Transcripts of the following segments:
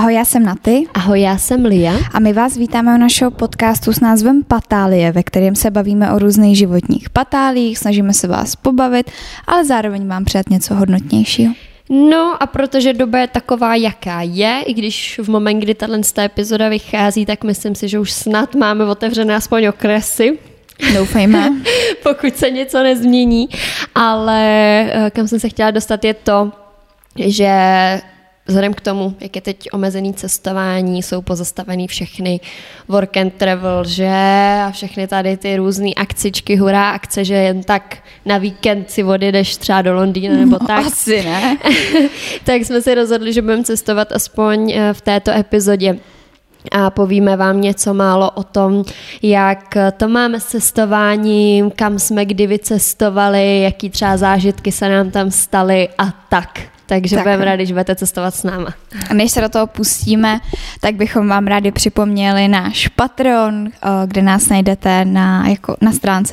Ahoj, já jsem Naty. Ahoj, já jsem Lia. A my vás vítáme u našeho podcastu s názvem Patálie, ve kterém se bavíme o různých životních patálích, snažíme se vás pobavit, ale zároveň vám přát něco hodnotnějšího. No a protože doba je taková, jaká je, i když v moment, kdy tato epizoda vychází, tak myslím si, že už snad máme otevřené aspoň okresy. Doufejme. Pokud se něco nezmění. Ale kam jsem se chtěla dostat je to, že vzhledem k tomu, jak je teď omezený cestování, jsou pozastavený všechny work and travel, že a všechny tady ty různý akcičky, hurá akce, že jen tak na víkend si odjedeš třeba do Londýna nebo tak. Asi ne. Tak jsme si rozhodli, že budeme cestovat aspoň v této epizodě. A povíme vám něco málo o tom, jak to máme s cestováním, kam jsme kdy vycestovali, jaký třeba zážitky se nám tam staly a tak. Takže budeme rádi, že budete cestovat s náma. A než se do toho pustíme, tak bychom vám rádi připomněli náš Patreon, kde nás najdete na stránce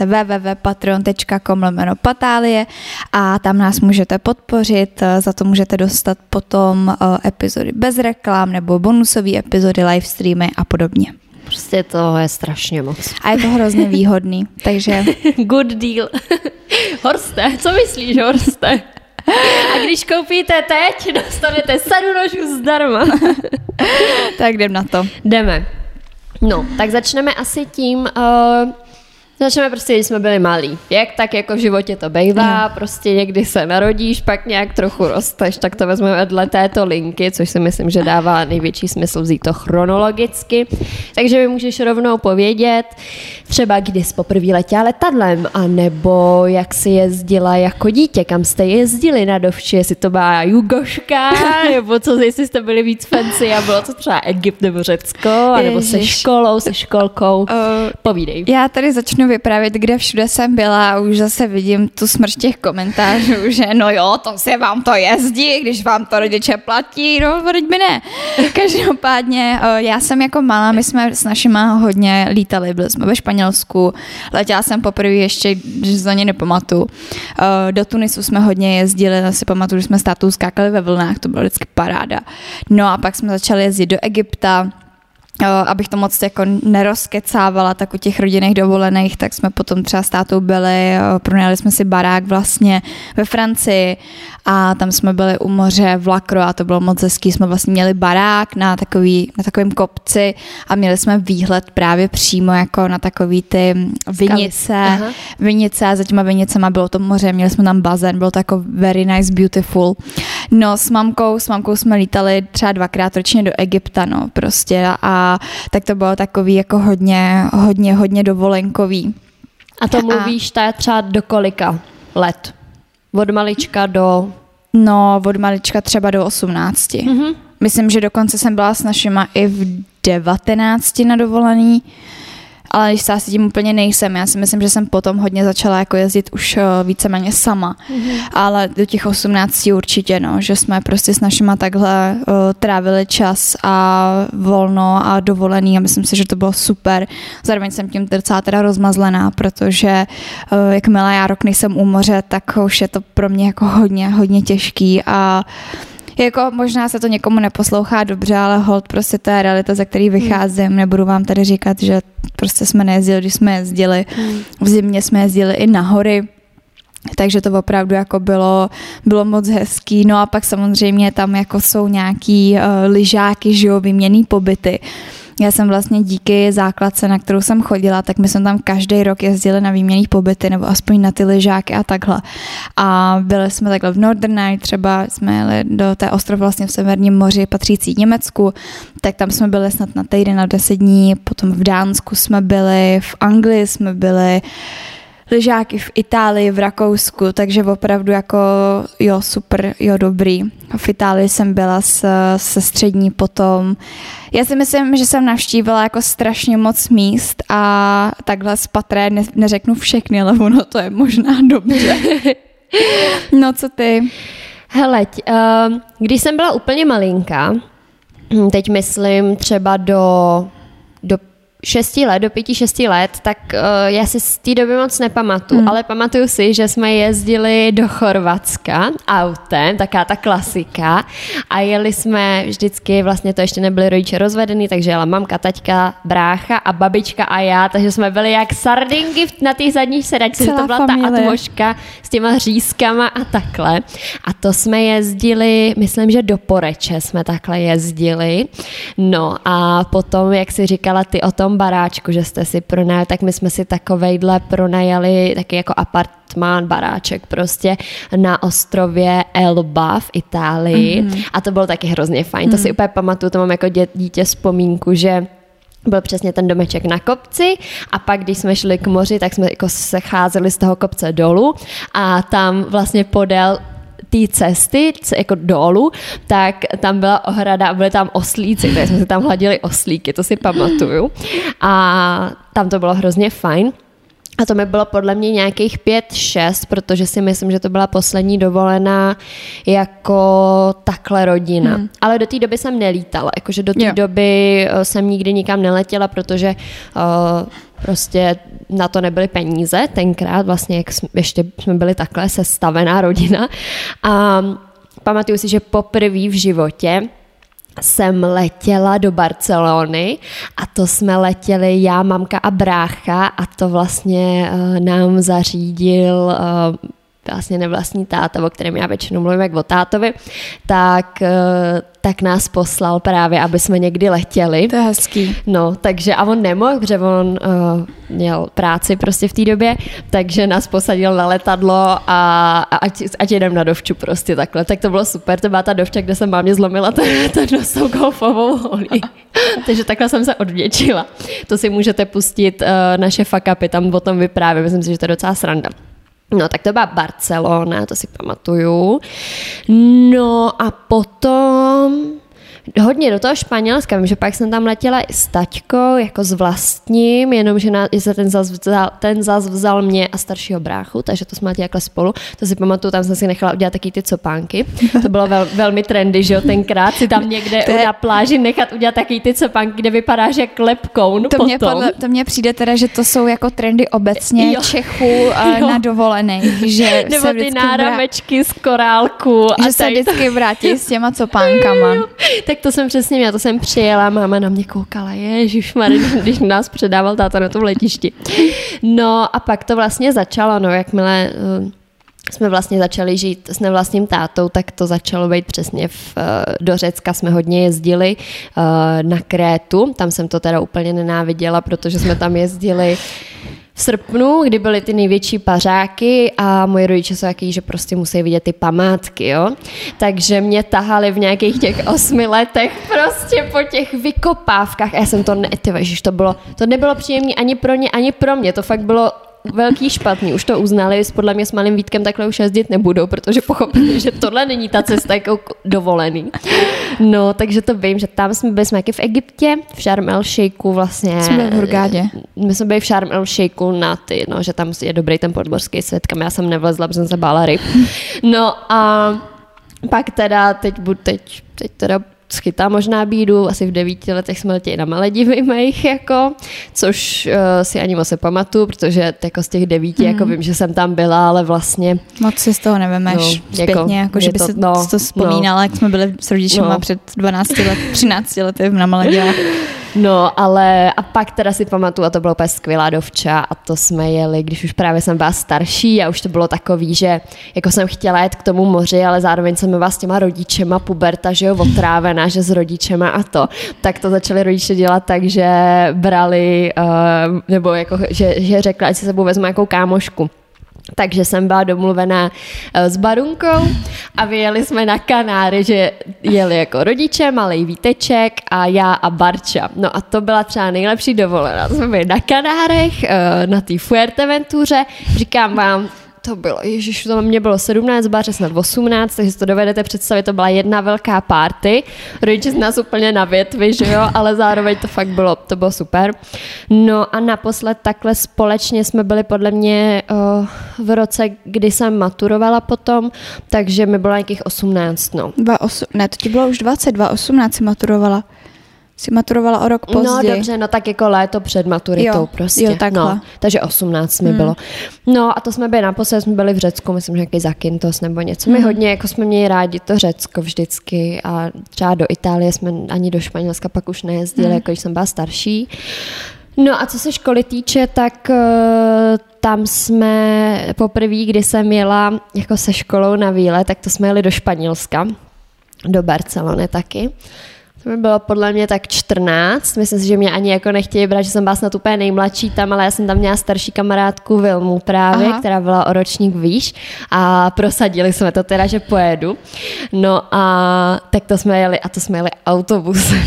www.patreon.com/patálie a tam nás můžete podpořit, za to můžete dostat potom epizody bez reklam nebo bonusové epizody, livestreamy a podobně. Prostě to je strašně moc. A je to hrozně výhodný, takže... Good deal. Horste, co myslíš, Horste? A když koupíte teď, dostanete sadu nožů zdarma. Tak jdem na to. Jdeme. No, tak začneme asi tím... Začneme prostě, když jsme byli malí. Jak tak jako v životě to bývá, prostě někdy se narodíš, pak nějak trochu rosteš, tak to vezmeme dle této linky, což si myslím, že dává největší smysl vzít to chronologicky. Takže mi můžeš rovnou povědět, třeba kdy jsi poprvé letěla letadlem, anebo jak jsi jezdila jako dítě, kam jste jezdili na dovči, jestli to byla Jugoška, nebo co, jestli jste byli víc fancy a bylo to třeba Egypt nebo Řecko, anebo se školou, se školkou. Povídej. Já tady začnu vyprávět, kde všude jsem byla a už zase vidím tu smršť těch komentářů, že no jo, to se vám to jezdí, když vám to rodiče platí, no teď by ne. Každopádně já jsem jako malá, my jsme s našima hodně lítali, byli jsme ve Španělsku, letěla jsem poprvé ještě, že za ně nepamatuju. Do Tunisu jsme hodně jezdili, si pamatuju, že jsme s tátou skákali ve vlnách, to byla vždycky paráda. No a pak jsme začali jezdit do Egypta, abych to moc jako nerozkecávala, tak u těch rodinných dovolených, tak jsme potom třeba s tátou byli, pronajali jsme si barák vlastně ve Francii a tam jsme byli u moře v Lacro a to bylo moc hezký, jsme vlastně měli barák na takovém kopci a měli jsme výhled právě přímo jako na takový ty vinice a za těma vinicema bylo to moře, měli jsme tam bazén, bylo to jako very nice, beautiful. No s mamkou jsme lítali třeba 2krát ročně do Egypta, no prostě a tak to bylo takový jako hodně dovolenkový. A to mluvíš třeba do kolika let? Od malička do... No, od malička třeba do 18. Mm-hmm. Myslím, že dokonce jsem byla s našima i v 19 na dovolený, ale když se asi tím úplně nejsem, já si myslím, že jsem potom hodně začala jako jezdit už víceméně sama, ale do těch 18 určitě, no, že jsme prostě s našima takhle trávili čas a volno a dovolený a myslím si, že to bylo super. Zároveň jsem tím docela teda rozmazlená, protože jakmile já rok nejsem u moře, tak už je to pro mě jako hodně těžký a jako možná se to někomu neposlouchá dobře, ale hold, prostě to je realita, ze který vycházím. Nebudu vám tady říkat, že prostě jsme nejezdili, když jsme jezdili. V zimě jsme jezdili i na hory, takže to opravdu jako bylo moc hezký. No a pak samozřejmě tam jako jsou nějaký lyžáky, že jo, výměnný pobyty. Já jsem vlastně díky základce, na kterou jsem chodila, tak my jsme tam každý rok jezdili na výměnný pobyty nebo aspoň na ty lyžáky a takhle. A byli jsme takhle v Norderney, třeba jsme jeli do té ostrov vlastně v Severním moři patřící Německu, tak tam jsme byli snad na týden, na 10 dní, potom v Dánsku jsme byli, v Anglii jsme byli, lyžáky v Itálii, v Rakousku, takže opravdu jako jo, super, jo, dobrý. V Itálii jsem byla se střední potom. Já si myslím, že jsem navštívila jako strašně moc míst a takhle z patra neřeknu všechny, ale ono to je možná dobře. No, co ty? Hele, když jsem byla úplně malinká, teď myslím třeba do do 5-6 let, tak já si z té doby moc nepamatuju, ale pamatuju si, že jsme jezdili do Chorvatska autem, taká ta klasika, a jeli jsme vždycky, vlastně to ještě nebyli rodiče rozvedený, takže jela mamka, taťka, brácha a babička a já, takže jsme byli jak sardinky na té zadní sedačce, to byla familie. Ta atmoška s těma řízkama a takhle. A to jsme jezdili, myslím, že do Poreče jsme takhle jezdili. No a potom, jak si říkala ty o tom baráčku, že jste si pronajali, tak my jsme si takovejhle pronajali taky jako apartmán, baráček prostě na ostrově Elba v Itálii a to bylo taky hrozně fajn. To si úplně pamatuju, to mám jako dítě vzpomínku, že byl přesně ten domeček na kopci a pak, když jsme šli k moři, tak jsme jako se cházeli z toho kopce dolů a tam vlastně podél té cesty, jako dolů, tak tam byla ohrada a byly tam oslíci, takže jsme si tam hladili oslíky, to si pamatuju. A tam to bylo hrozně fajn. A to mi bylo podle mě nějakých 5-6, protože si myslím, že to byla poslední dovolená jako takhle rodina. Ale do té doby jsem nelítala, jakože do té doby jsem nikdy nikam neletěla, protože prostě na to nebyly peníze tenkrát, vlastně jak ještě jsme byli takhle sestavená rodina. A pamatuju si, že poprvé v životě jsem letěla do Barcelony a to jsme letěli já, mamka a brácha a to vlastně nám zařídil vlastně nevlastní táta, o kterém já většinou mluvím jak o tátovi, tak nás poslal právě, aby jsme někdy letěli. To je hezký. No, takže a on nemohl, protože on měl práci prostě v té době, takže nás posadil na letadlo a ať jedem na dovču prostě takhle. Tak to bylo super, to byla ta dovča, kde jsem mámě zlomila ten nos tou golfovou holí. Takže takhle jsem se odvděčila. To si můžete pustit naše fuck upy, tam o tom vyprávět, myslím si, že to je docela sranda. No, tak to byla Barcelona, to si pamatuju. No a potom hodně do toho Španělska, vím, že pak jsem tam letěla i s taťkou, jako s vlastním, jenomže ten zas vzal mě a staršího bráchu, takže to jsme letěli takhle spolu. To si pamatuju, tam jsem si nechala udělat taky ty copánky. To bylo velmi trendy, že jo, tenkrát si tam někde na pláži nechat udělat taky ty copánky, kde vypadáš jak lepkoun potom. To mně přijde teda, že to jsou jako trendy obecně Čechů na dovolený, že nebo se ty náramečky z korálku. Že se vždycky vrátí s těma copánkama. Tak to jsem přesně měla, to jsem přijela, máma na mě koukala, ježišmarja, když nás předával táta na tom letišti. No a pak to vlastně začalo, no jakmile jsme vlastně začali žít s nevlastním tátou, tak to začalo být přesně do Řecka jsme hodně jezdili na Krétu, tam jsem to teda úplně nenáviděla, protože jsme tam jezdili v srpnu, kdy byly ty největší pařáky a moji rodiče jsou jaký, že prostě musí vidět ty památky, jo. Takže mě tahali v nějakých těch 8 letech prostě po těch vykopávkách a já jsem to to nebylo příjemné ani pro ně, ani pro mě, to fakt bylo velký špatný, už to uznali, podle mě s malým Vítkem takhle už jezdit nebudou, protože pochopili, že tohle není ta cesta jako dovolený. No, takže to vím, že tam jsme byli taky v Egyptě, v Sharm el Sheikhu vlastně. Jsme byli v Hurgádě. My jsme byli v Sharm el Sheikhu že tam je dobrý ten podmořský svět, kam já jsem nevlezla, protože jsem se bála ryb. No a pak teda, teď teda schytá možná bídu, asi v 9 letech jsme letěli na Maledivy mých, jako, což si ani moc nepamatuju, protože jako z těch 9 jako vím, že jsem tam byla, ale vlastně... Moc si z toho nevemeš zpětně, jako že by si to vzpomínala, jak jsme byli s rodičema před 13 lety na Maledivách. No, ale a pak teda si pamatuju, a to bylo úplně skvělá dovča a to jsme jeli, když už právě jsem byla starší a už to bylo takový, že jako jsem chtěla jet k tomu moři, ale zároveň jsem byla s těma rodičema, puberta, že jo, otrávená, že s rodičema a to. Tak to začali rodiče dělat tak, že brali, nebo jako, že řekla, ať si sebou vezmu nějakou kámošku. Takže jsem byla domluvená s Barunkou a vyjeli jsme na Kanáry, že jeli jako rodiče, malej Víteček a já a Barča. No a to byla třeba nejlepší dovolená. Jsme byli na Kanárech, na té Fuerteventuře. Říkám vám, to bylo, to mě bylo 17, Báře snad 18, takže si to dovedete představit, to byla jedna velká party. Rodiče z nás úplně na větvi, že jo, ale zároveň to fakt bylo, to bylo super. No a naposled takhle společně jsme byli podle mě v roce, kdy jsem maturovala potom, takže mi bylo nějakých 18, no. Ne, to ti bylo už 20, 18 si maturovala. Jsi maturovala o rok později. No dobře, no tak jako léto před maturitou prostě. Jo, takhle. No, takže 18 mi bylo. No a to jsme byli naposled, jsme byli v Řecku, myslím, že nějaký Zakynthos nebo něco. My hodně, jako jsme měli rádi to Řecko vždycky a třeba do Itálie jsme ani do Španělska pak už nejezdili, jako když jsem byla starší. No a co se školy týče, tak tam jsme poprvé, kdy jsem jela jako se školou na výlet, tak to jsme jeli do Španělska, do Barcelony taky. To by bylo podle mě tak 14, myslím si, že mě ani jako nechtěli brát, že jsem byla snad úplně nejmladší tam, ale já jsem tam měla starší kamarádku Vilmu právě, která byla o ročník výš a prosadili jsme to teda, že pojedu. No a tak to jsme jeli autobusem.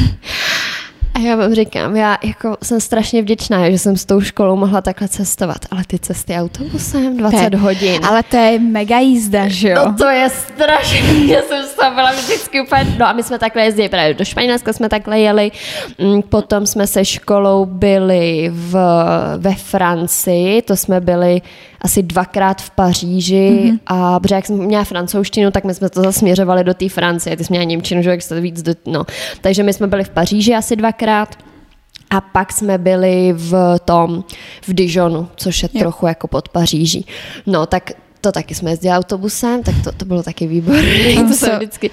A já vám říkám, já jako jsem strašně vděčná, že jsem s tou školou mohla takhle cestovat, ale ty cesty autobusem 20 hodin. Ale to je mega jízda, že jo? No to je strašně, já jsem z toho byla vždycky úplně, no a my jsme takhle jezdili právě do Španělska, jsme takhle jeli, potom jsme se školou byli ve Francii, to jsme byli asi 2krát v Paříži a protože jak jsem měla francouzštinu, tak my jsme to zasměřovali do té Francie, ty jsi měla němčinu, že jak se to víc, takže my jsme byli v Paříži asi 2krát a pak jsme byli v Dijonu, což je trochu jako pod Paříží. No tak to taky jsme jezdili autobusem, tak to bylo taky výborné. To jsem vždycky,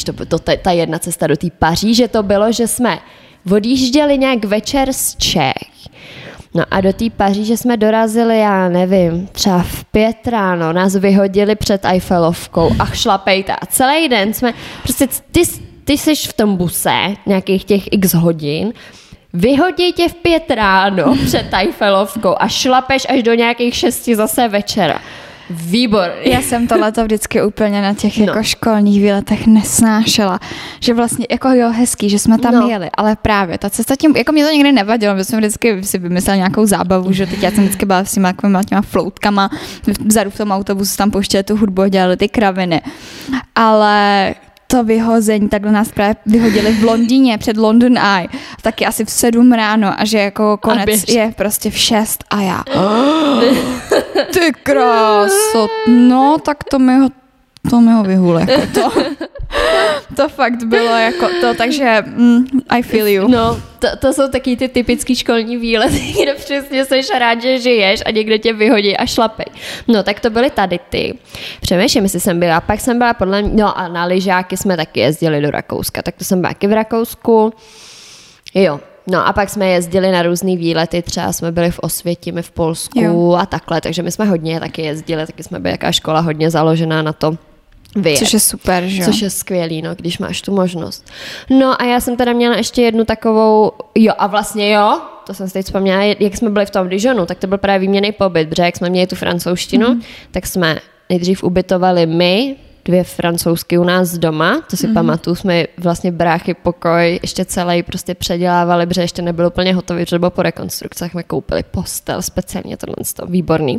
ta jedna cesta do té Paříže to bylo, že jsme odjížděli nějak večer z Čech. No a do té Paříže jsme dorazili, já nevím, třeba v 5 ráno, nás vyhodili před Eiffelovkou a šlapejte. A celý den jsme, prostě ty jsi v tom buse nějakých těch x hodin, vyhodí tě v 5 ráno před Eiffelovkou a šlapeš až do nějakých 6 zase večera. Výborný. Já jsem tohleto vždycky úplně na těch jako školních výletech nesnášela. Že vlastně jako hezký, že jsme tam jeli, ale právě ta cesta tím, jako mě to nikdy nevadilo, protože jsem vždycky si vymyslel nějakou zábavu, že teď já jsem vždycky byla s těma floutkama, vzadu v tom autobusu tam pouštěli tu hudbu, dělali ty kraviny. Ale to vyhození, takhle nás právě vyhodili v Londýně před London Eye, taky asi v 7 ráno a že jako konec je prostě v 6 a já. Ty kráso, no tak to mi ho vyhule, jako to. To fakt bylo jako to, takže I feel you. No, to jsou taky ty typický školní výlety, kde přesně seš rád, že žiješ a někdo tě vyhodí a šlapej. No, tak to byly tady ty. Přemýšlím, jestli jsem byla. Pak jsem byla podle mě, no a na lyžáky jsme taky jezdili do Rakouska, tak to jsem byla taky v Rakousku. Jo. No a pak jsme jezdili na různý výlety, třeba jsme byli v Osvětimi v Polsku a takhle, takže my jsme hodně taky jezdili, taky jsme byli jaká škola hodně založená na to vyjet. Což je super, že jo? Což je skvělý, no, když máš tu možnost. No a já jsem teda měla ještě jednu takovou, to jsem si teď vzpomněla, jak jsme byli v tom Dijonu, tak to byl právě výměnný pobyt, protože jak jsme měli tu francouzštinu, tak jsme nejdřív ubytovali my, 2 francouzsky u nás doma, to si pamatuju, jsme vlastně bráchy pokoj ještě celý prostě předělávali, protože ještě nebyl úplně hotový, protože bylo po rekonstrukcích, jsme koupili postel, speciálně tohle, výborný.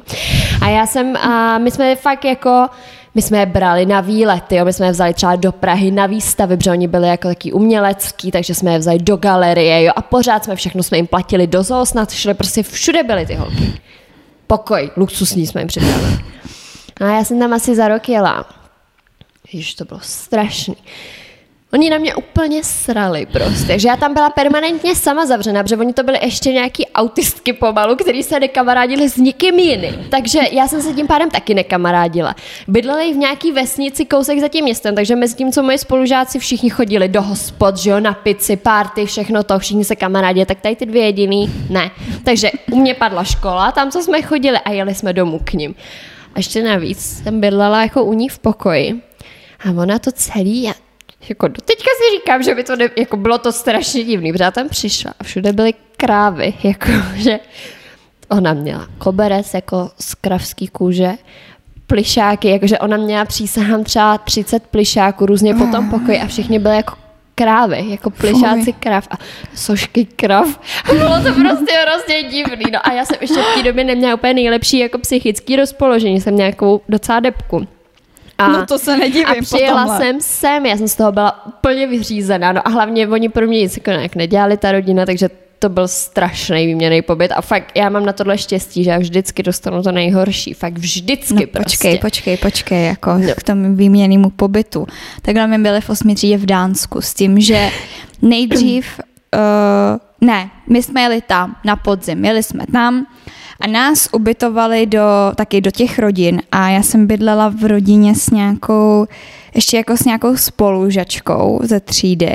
A my jsme fakt jako, my jsme je brali na výlety, my jsme je vzali třeba do Prahy na výstavy, protože oni byli jako taky umělecký, takže jsme je vzali do galerie, a pořád jsme jim platili do zoo, snad šli, prostě všude byly ty holky. Pokoj, luxusní jsme jim připravili. A já jsem tam asi za rok jela. Ježiš, to bylo strašný. Oni na mě úplně srali prostě, že já tam byla permanentně sama zavřená, protože oni to byli ještě nějaký autistky pomalu, který se nekamarádili s nikým jiným. Takže já jsem se tím pádem taky nekamarádila. Bydleli v nějaký vesnici kousek za tím městem, takže mezi tím, co moji spolužáci všichni chodili do hospod, že jo, na pici, party, všechno to, všichni se kamarádili, tak tady ty 2 jediný, ne. Takže u mě padla škola, tam, co jsme chodili a jeli jsme domů k nim. A ještě navíc jsem bydlela jako u ní v pokoji. A ona to celý, jako doteďka si říkám, že by to jako bylo to strašně divný, protože já tam přišla a všude byly krávy, jakože ona měla koberec jako z kravský kůže, plišáky, jakože ona měla přísahám třeba 30 plišáků různě po tom pokoji a všichni byly jako krávy, jako plišáci krav a sošky krav. A bylo to prostě hrozně divný. No a já jsem ještě v té době neměla úplně nejlepší jako psychický rozpoložení, jsem měla nějakou docela depku. No to se nedivím. A přijela jsem sem, já jsem z toho byla úplně vyřízená, no a hlavně oni pro mě nic jako nějak nedělali, ta rodina, takže to byl strašný výměnný pobyt a fakt já mám na tohle štěstí, že já vždycky dostanu to nejhorší, fakt vždycky prostě. Počkej, jako k tomu výměnnému pobytu. Takhle my byli v 8. třídě v Dánsku s tím, že nejdřív my jsme jeli tam na podzim, jeli jsme tam a nás ubytovali taky do těch rodin a já jsem bydlela v rodině s nějakou, ještě jako s nějakou spolužačkou ze třídy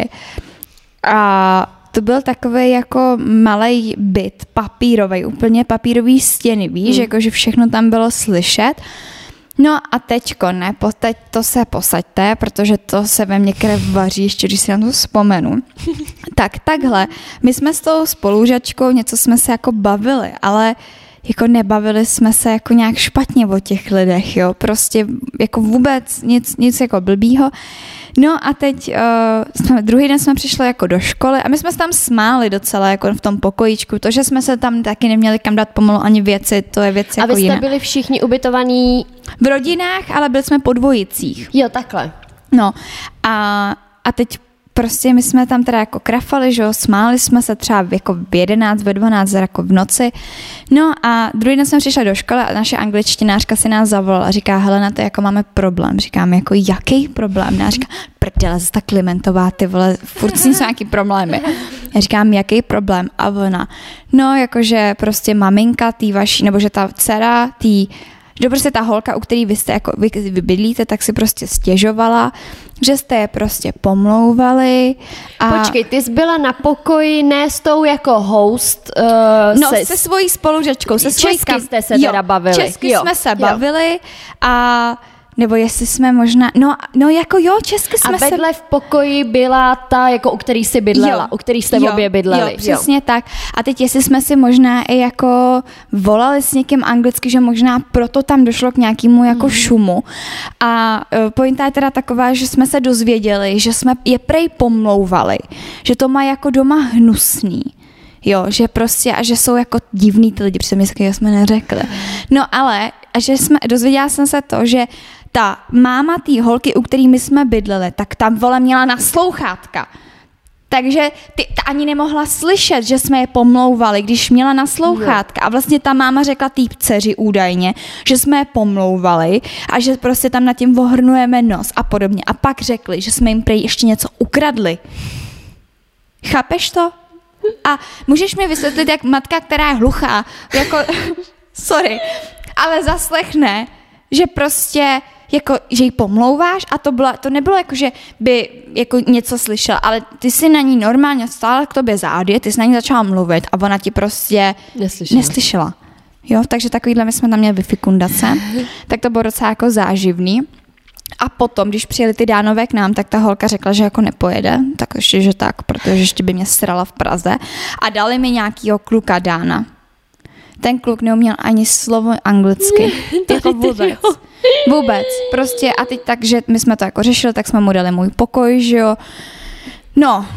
a to byl takový jako malej byt, papírový, úplně papírový stěny, víš, jakože všechno tam bylo slyšet. No a teďko, teď to se posaďte, protože to se ve mně krev vaří, ještě když si na to vzpomenu. Tak takhle, my jsme s tou spolužačkou, něco jsme se jako bavili, ale jako nebavili jsme se jako nějak špatně o těch lidech, jo, prostě jako vůbec nic jako blbýho. No a teď druhý den jsme přišli jako do školy a my jsme se tam smáli docela jako v tom pokojíčku, to, že jsme se tam taky neměli kam dát pomalu ani věci, to je věc jako jiná. A vy jste byli všichni ubytovaní? V rodinách, ale byli jsme po dvojicích. Jo, takhle. No a teď prostě my jsme tam teda jako krafali, že jo, smáli jsme se třeba jako v 11, ve 12, jako v noci. No a druhý den jsme přišli do školy a naše angličtinářka si nás zavolala a říká, Helena, to jako máme problém. Říkáme, jako jaký problém? A říká, prdele, ta Klimentová, ty vole, furt jsou nějaký problémy. Já říkám, jaký problém? A ona, no jakože prostě maminka tý vaší, nebo že ta dcera že prostě ta holka, u který vy jste jako vy bydlíte, tak si prostě stěžovala, že jste je prostě pomlouvali. A počkej, ty jsi byla na pokoji, ne s tou jako host? Se svojí spolužačkou. Česky jste se teda bavili. Česky jsme se bavili a nebo jestli jsme možná, no jako jo, česky jsme se... A vedle v pokoji byla ta, jako u který jsi bydlela, u který jste obě bydleli. Jo, přesně tak. A teď jestli jsme si možná i jako volali s někým anglicky, že možná proto tam došlo k nějakému jako šumu. A pointa je teda taková, že jsme se dozvěděli, že jsme je prej pomlouvali, že to má jako doma hnusný. Jo, že prostě a že jsou jako divný ty lidi, protože my jsme neřekli. No ale, a že dozvěděla jsem se to, že ta máma té holky, u který my jsme bydleli, tak tam vole měla naslouchátka. Takže ta ani nemohla slyšet, že jsme je pomlouvali, když měla naslouchátka. A vlastně ta máma řekla té dceři údajně, že jsme je pomlouvali a že prostě tam nad tím ohrnujeme nos a podobně. A pak řekli, že jsme jim prej ještě něco ukradli. Chápeš to? A můžeš mi vysvětlit, jak matka, která je hluchá, jako, sorry, ale zaslechne, že prostě, jako, že jí pomlouváš a to nebylo jako, že by jako něco slyšela, ale ty si na ní normálně stále k tobě zády, ty jsi na ní začala mluvit a ona ti prostě neslyšela. Jo, takže takovýhle my jsme tam měli vyfikundace, tak to bylo docela jako záživný. A potom, když přijeli ty Dánové k nám, tak ta holka řekla, že jako nepojede, tak ještě, že tak, protože ještě by mě srala v Praze. A dali mi nějakýho kluka Dána. Ten kluk neuměl ani slovo anglicky. Jako vůbec. Vůbec. Prostě a teď tak, že my jsme to jako řešili, tak jsme mu dali můj pokoj, že jo. No,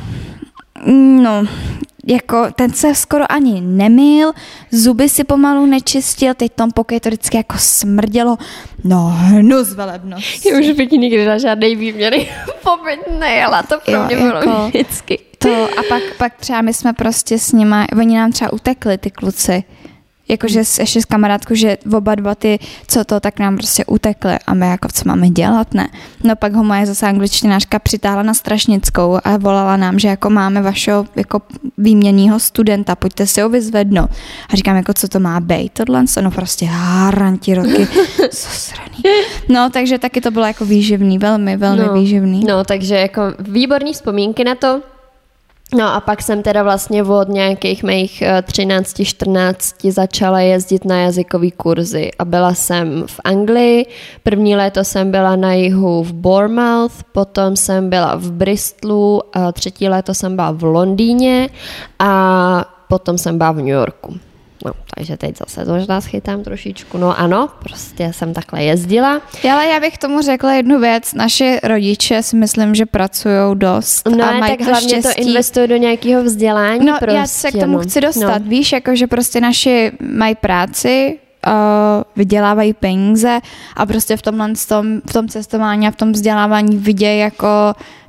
jako ten se skoro ani nemyl, zuby si pomalu nečistil, teď tom pokoji to vždycky jako smrdělo. No, hnus velebnost. Já už bych nikdy na žádnej výměny pobyt nejela, to pro mě bylo jako vždycky. To a pak třeba my jsme prostě s nima, oni nám třeba utekli, ty kluci. Jakože ještě s kamarádkou, že oba dva ty, co to, tak nám prostě utekly a my jako, co máme dělat, ne? No pak ho moje zase angličtinářka přitáhla na Strašnickou a volala nám, že jako máme vašeho jako výměnného studenta, pojďte si ho vyzvednout. A říkám, jako co to má být, tohle? No prostě haranti roky, sosraný. No takže taky to bylo jako výživný, velmi výživný. No takže jako výborný vzpomínky na to. No a pak jsem teda vlastně od nějakých mých 13-14 začala jezdit na jazykový kurzy a byla jsem v Anglii. První léto jsem byla na jihu v Bournemouth, potom jsem byla v Bristolu, a třetí léto jsem byla v Londýně a potom jsem byla v New Yorku. No, takže teď zase to možná schytám trošičku. No ano, prostě jsem takhle jezdila. Ale já bych tomu řekla jednu věc. Naši rodiče si myslím, že pracujou dost. No a mají tak hlavně štěstí. To investují do nějakého vzdělání. No prostě, já se k tomu chci dostat. No. Víš, jako že prostě naši mají práci, vydělávají peníze a prostě v tom cestování a v tom vzdělávání vidějí jako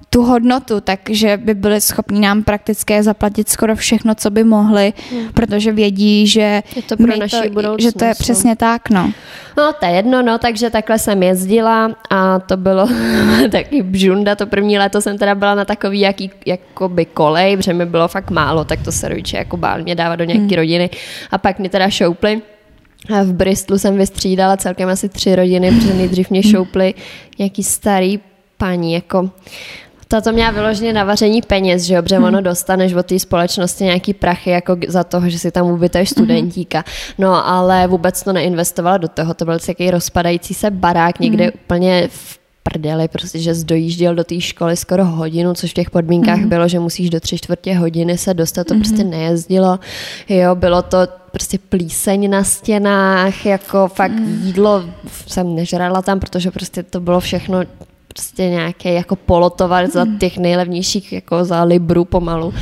tu hodnotu, takže by byli schopni nám prakticky zaplatit skoro všechno, co by mohli, protože vědí, že je to pro naši budoucnost. Že to je přesně tak, no. No, to je jedno, no, takže takhle jsem jezdila a to bylo taky bžunda, to první léto jsem teda byla na takový jakoby kolej, protože mi bylo fakt málo, tak to se rodiče jako báli mě dávat do nějaký rodiny a pak mě teda šoupli. A v Bristolu jsem vystřídala celkem asi 3 rodiny, protože nejdřív mě šoupli nějaký starý paní, jako to měla vyloženě na vaření peněz, že jo, protože ono dostaneš od té společnosti nějaký prachy jako za toho, že si tam ubytuješ studentíka. No, ale vůbec to neinvestovala do toho, to byl takový rozpadající se barák někde úplně v prdeli, prostě, že dojížděl do té školy skoro hodinu, což v těch podmínkách bylo, že musíš do 3/4 hodiny se dostat, to prostě nejezdilo. Jo, bylo to prostě plíseň na stěnách, jako fakt jídlo jsem nežrala tam, protože prostě to bylo všechno prostě nějaké jako polotovar za těch nejlevnějších, jako za libru pomalu.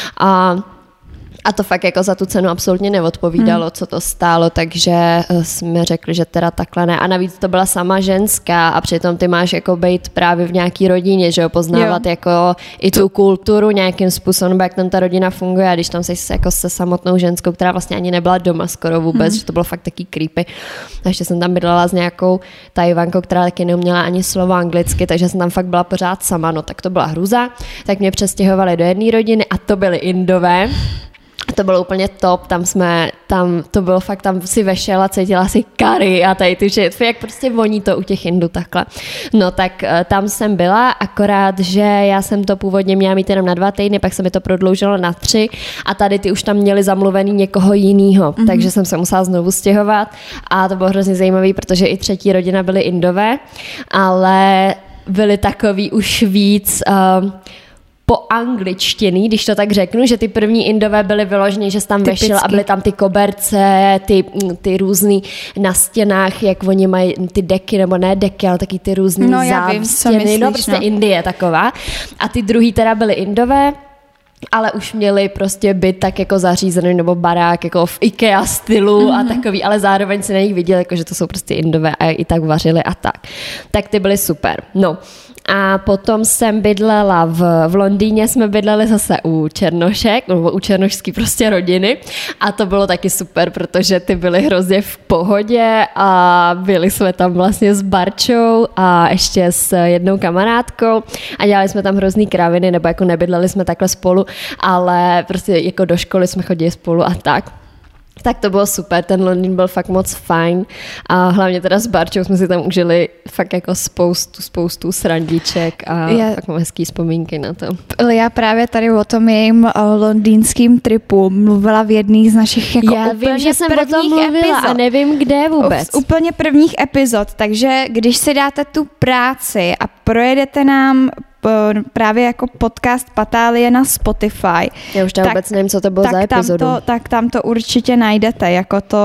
A to fakt jako za tu cenu absolutně neodpovídalo, co to stálo, takže jsme řekli, že teda takhle ne. A navíc to byla sama ženská a přitom ty máš jako být právě v nějaký rodině, že jo, poznávat jako i tu kulturu nějakým způsobem, jak tam ta rodina funguje a když tam jsi jako se samotnou ženskou, která vlastně ani nebyla doma skoro vůbec, že to bylo fakt taky creepy. A ještě jsem tam bydlela s nějakou Tajvankou, která taky neuměla ani slovo anglicky, takže jsem tam fakt byla pořád sama, no tak to byla hruza. Tak mě přestěhovali do jedné rodiny a to byly Indové. To bylo úplně top, tam to bylo fakt, tam si vešel a cítila si curry a tady ty shit, jak prostě voní to u těch Indů takhle. No tak tam jsem byla, akorát, že já jsem to původně měla mít jenom na 2 týdny, pak se mi to prodloužilo na 3 a tady ty už tam měli zamluvený někoho jinýho, takže jsem se musela znovu stěhovat a to bylo hrozně zajímavý, protože i 3. rodina byly Indové, ale byly takový už víc poangličtěný, když to tak řeknu, že ty první Indové byly vyloženě, že jsi tam vešel a byly tam ty koberce, ty různý na stěnách, jak oni mají ty deky, nebo ne deky, ale taky ty různý závstěny, no prostě Indie taková. A ty druhý teda byly Indové, ale už měli prostě byt tak jako zařízený nebo barák jako v IKEA stylu a takový, ale zároveň si na nich viděl, jako že to jsou prostě Indové a i tak vařili a tak. Tak ty byly super. No. A potom jsem bydlela v Londýně, jsme bydleli zase u Černošek, nebo u černošský prostě rodiny a to bylo taky super, protože ty byly hrozně v pohodě a byli jsme tam vlastně s Barčou a ještě s jednou kamarádkou a dělali jsme tam hrozný kraviny, nebo jako nebydleli jsme takhle spolu, ale prostě jako do školy jsme chodili spolu a tak. Tak to bylo super, ten Londýn byl fakt moc fajn a hlavně teda s Barčou jsme si tam užili fakt jako spoustu srandiček a fakt mám hezký vzpomínky na to. Já právě tady o tom jejím londýnským tripu mluvila v jedných z našich jako já vím, že jsem o tom mluvila epizod. A nevím kde vůbec. Z úplně prvních epizod, takže když si dáte tu práci a projedete nám právě jako podcast Patálie na Spotify. Já už vůbec nevím, co to bylo za epizodu. Tak tam to určitě najdete, jako to...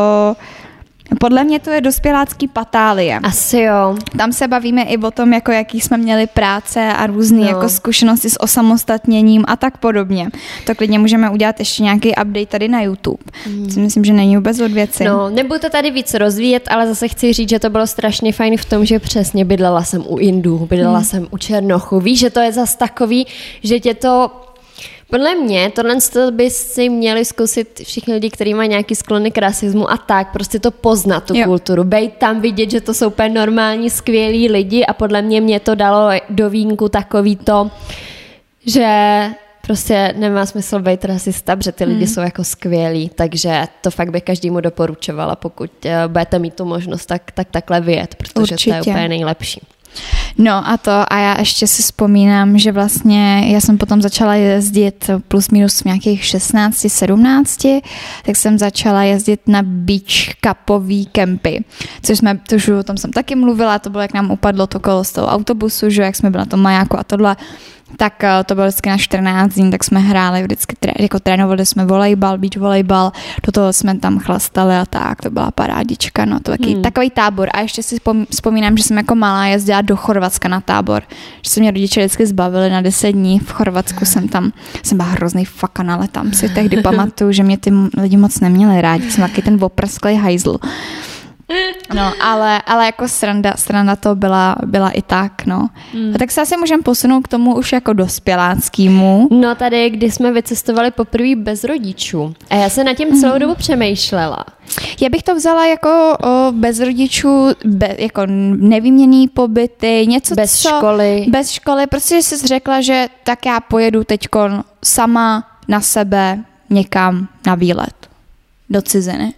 Podle mě to je dospělácký Patálie. Asi jo. Tam se bavíme i o tom, jako jaký jsme měli práce a různé jako zkušenosti s osamostatněním a tak podobně. To klidně můžeme udělat ještě nějaký update tady na YouTube. Myslím, že není vůbec od věci. No, nebudu to tady víc rozvíjet, ale zase chci říct, že to bylo strašně fajn v tom, že přesně bydlela jsem u Indů, bydlela jsem u Černochů. Víš, že to je zase takový, že tě to... Podle mě tohle by si měli zkusit všichni lidi, kteří mají nějaký sklony k rasismu a tak, prostě to poznat, tu kulturu, bejt tam, vidět, že to jsou úplně normální, skvělí lidi a podle mě to dalo do vínku takový to, že prostě nemá smysl být rasista, protože ty lidi jsou jako skvělí, takže to fakt bych každému doporučovala, pokud budete mít tu možnost, tak takhle vyjet, protože to je úplně nejlepší. No a já ještě si vzpomínám, že vlastně já jsem potom začala jezdit plus minus v nějakých 16, 17, tak jsem začala jezdit na beach cupový kempy, což o tom jsem taky mluvila, to bylo, jak nám upadlo to kolo z toho autobusu, že jak jsme byli na tom majáku a tohle, tak to bylo vždycky na 14 dní, tak jsme hráli vždycky, jako trénovali jsme volejbal, beach volejbal, do toho jsme tam chlastali a tak, to byla parádička, no to takový tábor. A ještě si vzpomínám, že jsem jako malá jezdila do Chorvatska na tábor, že se mě rodiče vždycky zbavili na 10 dní, v Chorvatsku jsem byla hrozný fakan, ale tam si tehdy pamatuju, že mě ty lidi moc neměli rádi, jsem taky ten oprasklej hajzl. No, ale jako sranda to byla i tak, no. A tak se asi můžeme posunout k tomu už jako dospěláckému. No tady, kdy jsme vycestovali poprvé bez rodičů. A já se nad tím celou dobu přemýšlela. Já bych to vzala jako bez rodičů, jako nevýměnný pobyty, něco bez školy. Bez školy, prostě jsi řekla, že tak já pojedu teďkon sama na sebe někam na výlet do ciziny.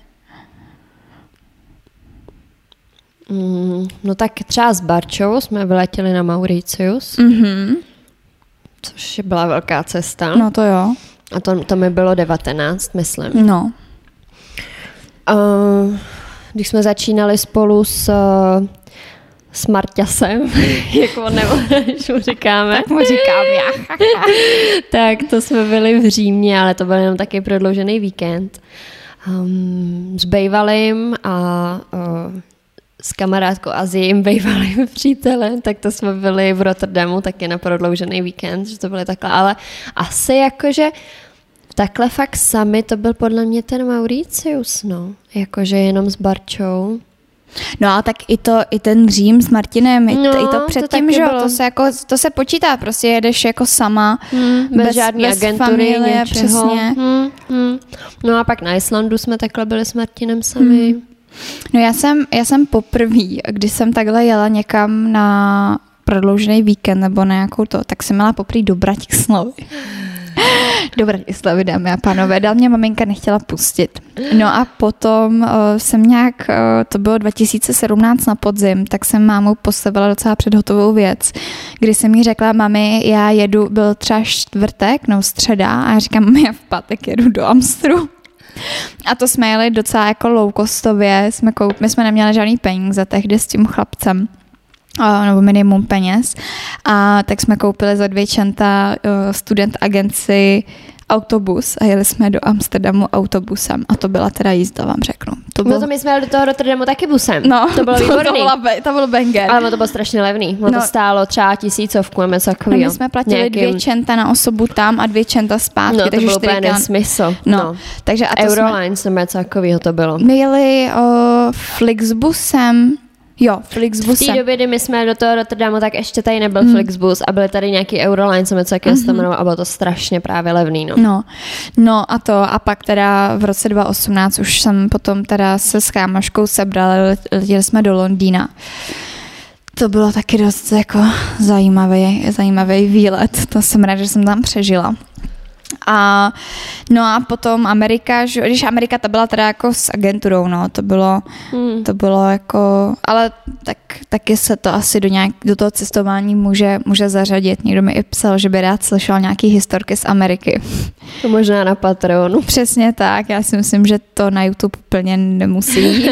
No tak třeba s Barčou jsme vyletěli na Mauritius, což byla velká cesta. No to jo. A to mi bylo 19, myslím. No. Když jsme začínali spolu s Marťasem, jak on nebo mu říkáme. Tak mu říkám já. Tak to jsme byli v Římě, ale to byl jenom taky prodloužený víkend. S bejvalým a s kamarádkou Azijím, bývalým přítelem, tak to jsme byli v Rotterdamu taky na prodloužený víkend, že to byly takhle, ale asi jakože takhle fakt sami, to byl podle mě ten Mauritius, no, jakože jenom s Barčou. No a tak i ten Řím s Martinem, i to předtím, že to se počítá, prostě jedeš jako sama, bez žádný agentury, familie, něčeho. Přesně. No a pak na Islandu jsme takhle byli s Martinem sami. No já jsem poprvé, když jsem takhle jela někam na prodloužený víkend nebo na nějakou tak jsem měla poprvé do Bratislavy. Do Bratislavy, dámy a pánové. Dál mě maminka nechtěla pustit. No a potom jsem nějak, to bylo 2017 na podzim, tak jsem mámu postavila docela předhotovou věc, kdy jsem jí řekla, mami, já jedu, byl třeba čtvrtek, no středa, a já říkám, mami, já v pátek jedu do Amstru. A to jsme jeli docela jako low costově, my jsme neměli žádný peníze tehdy s tím chlapcem, nebo minimum peněz, a tak jsme koupili za 2 čenta student agenci autobus a jeli jsme do Amsterdamu autobusem a to byla teda jízda, vám řeknu. To my jsme jeli do toho Rotterdamu taky busem. No, to bylo výborný. To byl banger. Ale to bylo strašně levný. To stálo třeba 1000 a něco takového. My jsme platili 2 čenta na osobu tam a 2 čenta zpátky. No, to takže bylo úplně nesmysl. No. Takže a to Eurolines nebo něco takového to bylo. My jeli Flixbusem. Jo, Flixbusem. V té době, kdy my jsme do toho Rotterdamu, tak ještě tady nebyl Flixbus a byly tady nějaký Eurolines, něco takového se jmenovalo a bylo to strašně právě levný. No a pak teda v roce 2018 už jsem potom teda se s kámoškou sebrala, letěli jsme do Londýna. To bylo taky dost jako zajímavý výlet, to jsem ráda, že jsem tam přežila. A potom Amerika, když Amerika ta byla teda jako s agenturou, no, to bylo jako, ale taky se to asi do toho cestování může zařadit. Někdo mi i psal, že by rád slyšel nějaký historky z Ameriky. To možná na Patreonu. Přesně tak, já si myslím, že to na YouTube úplně nemusí.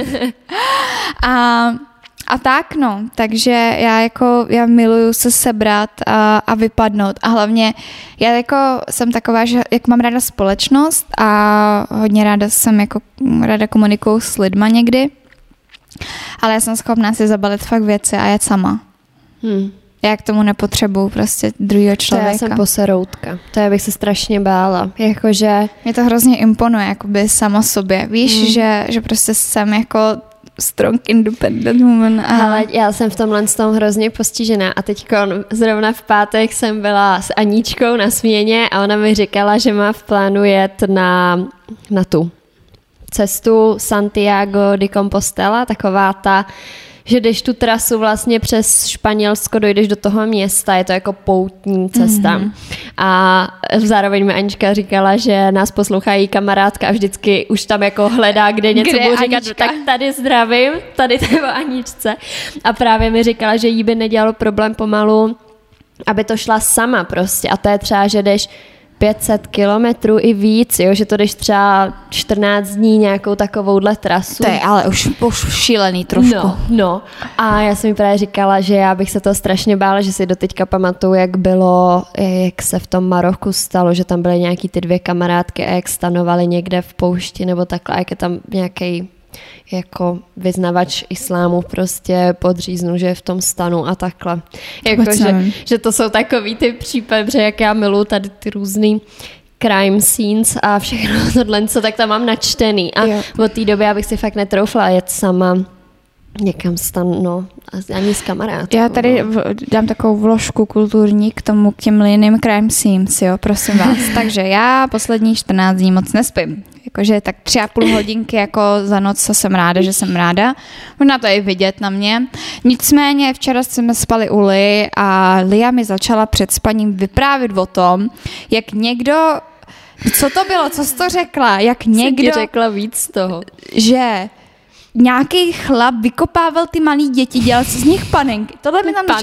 A tak no, takže já miluju se sebrat a vypadnout a hlavně já jako jsem taková, že jak mám ráda společnost a hodně ráda komunikuju s lidma někdy, ale já jsem schopná si zabalit fakt věci a jet sama. Já k tomu nepotřebuju prostě druhýho člověka. To já jsem poseroutka. To já bych se strašně bála. Jakože mě to hrozně imponuje, jakoby sama sobě. Víš, že prostě jsem jako strong independent woman. Ale já jsem v tomhle tom hrozně postižená a teď zrovna v pátek jsem byla s Aníčkou na směně a ona mi říkala, že má v plánu jet na tu cestu Santiago de Compostela, taková ta, že jdeš tu trasu vlastně přes Španělsko, dojdeš do toho města, je to jako poutní cesta. A zároveň mi Anička říkala, že nás poslouchá její kamarádka a vždycky už tam jako hledá, kde něco budu říkat, tak tady zdravím, tady třeba Aničce. A právě mi říkala, že jí by nedělalo problém pomalu, aby to šla sama prostě. A to je třeba, že jdeš 500 kilometrů i víc, jo? Že to jdeš třeba 14 dní nějakou takovouhle trasu. To je ale už šílený trošku. No. A já jsem mi právě říkala, že já bych se toho strašně bála, že si doteďka pamatuju, jak se v tom Maroku stalo, že tam byly nějaký ty 2 kamarádky a jak stanovali někde v poušti nebo takhle, jak je tam nějaký jako vyznavač islámu prostě podříznu, že je v tom stanu a takhle. Jako, že to jsou takový ty případy, že jak já miluji tady ty různý crime scenes a všechno tohle, co tak tam mám načtený. A od té doby já bych si fakt netroufla jet sama někam stanu, ani s kamarádkou. Já tady dám takovou vložku kulturní k těm jiným crime scenes, jo, prosím vás. Takže já poslední 14 dní moc nespím. Jakože tak 3,5 hodinky jako za noc, co jsem ráda, že jsem ráda. Možná to je vidět na mě. Nicméně včera jsme spali u Ly a Lia mi začala před spaním vyprávět o tom, jak někdo, co to bylo, co jsi to řekla, jak někdo... Jsem ti řekla víc toho. Že nějaký chlap vykopával ty malý děti, dělal si z nich panenky. Tohle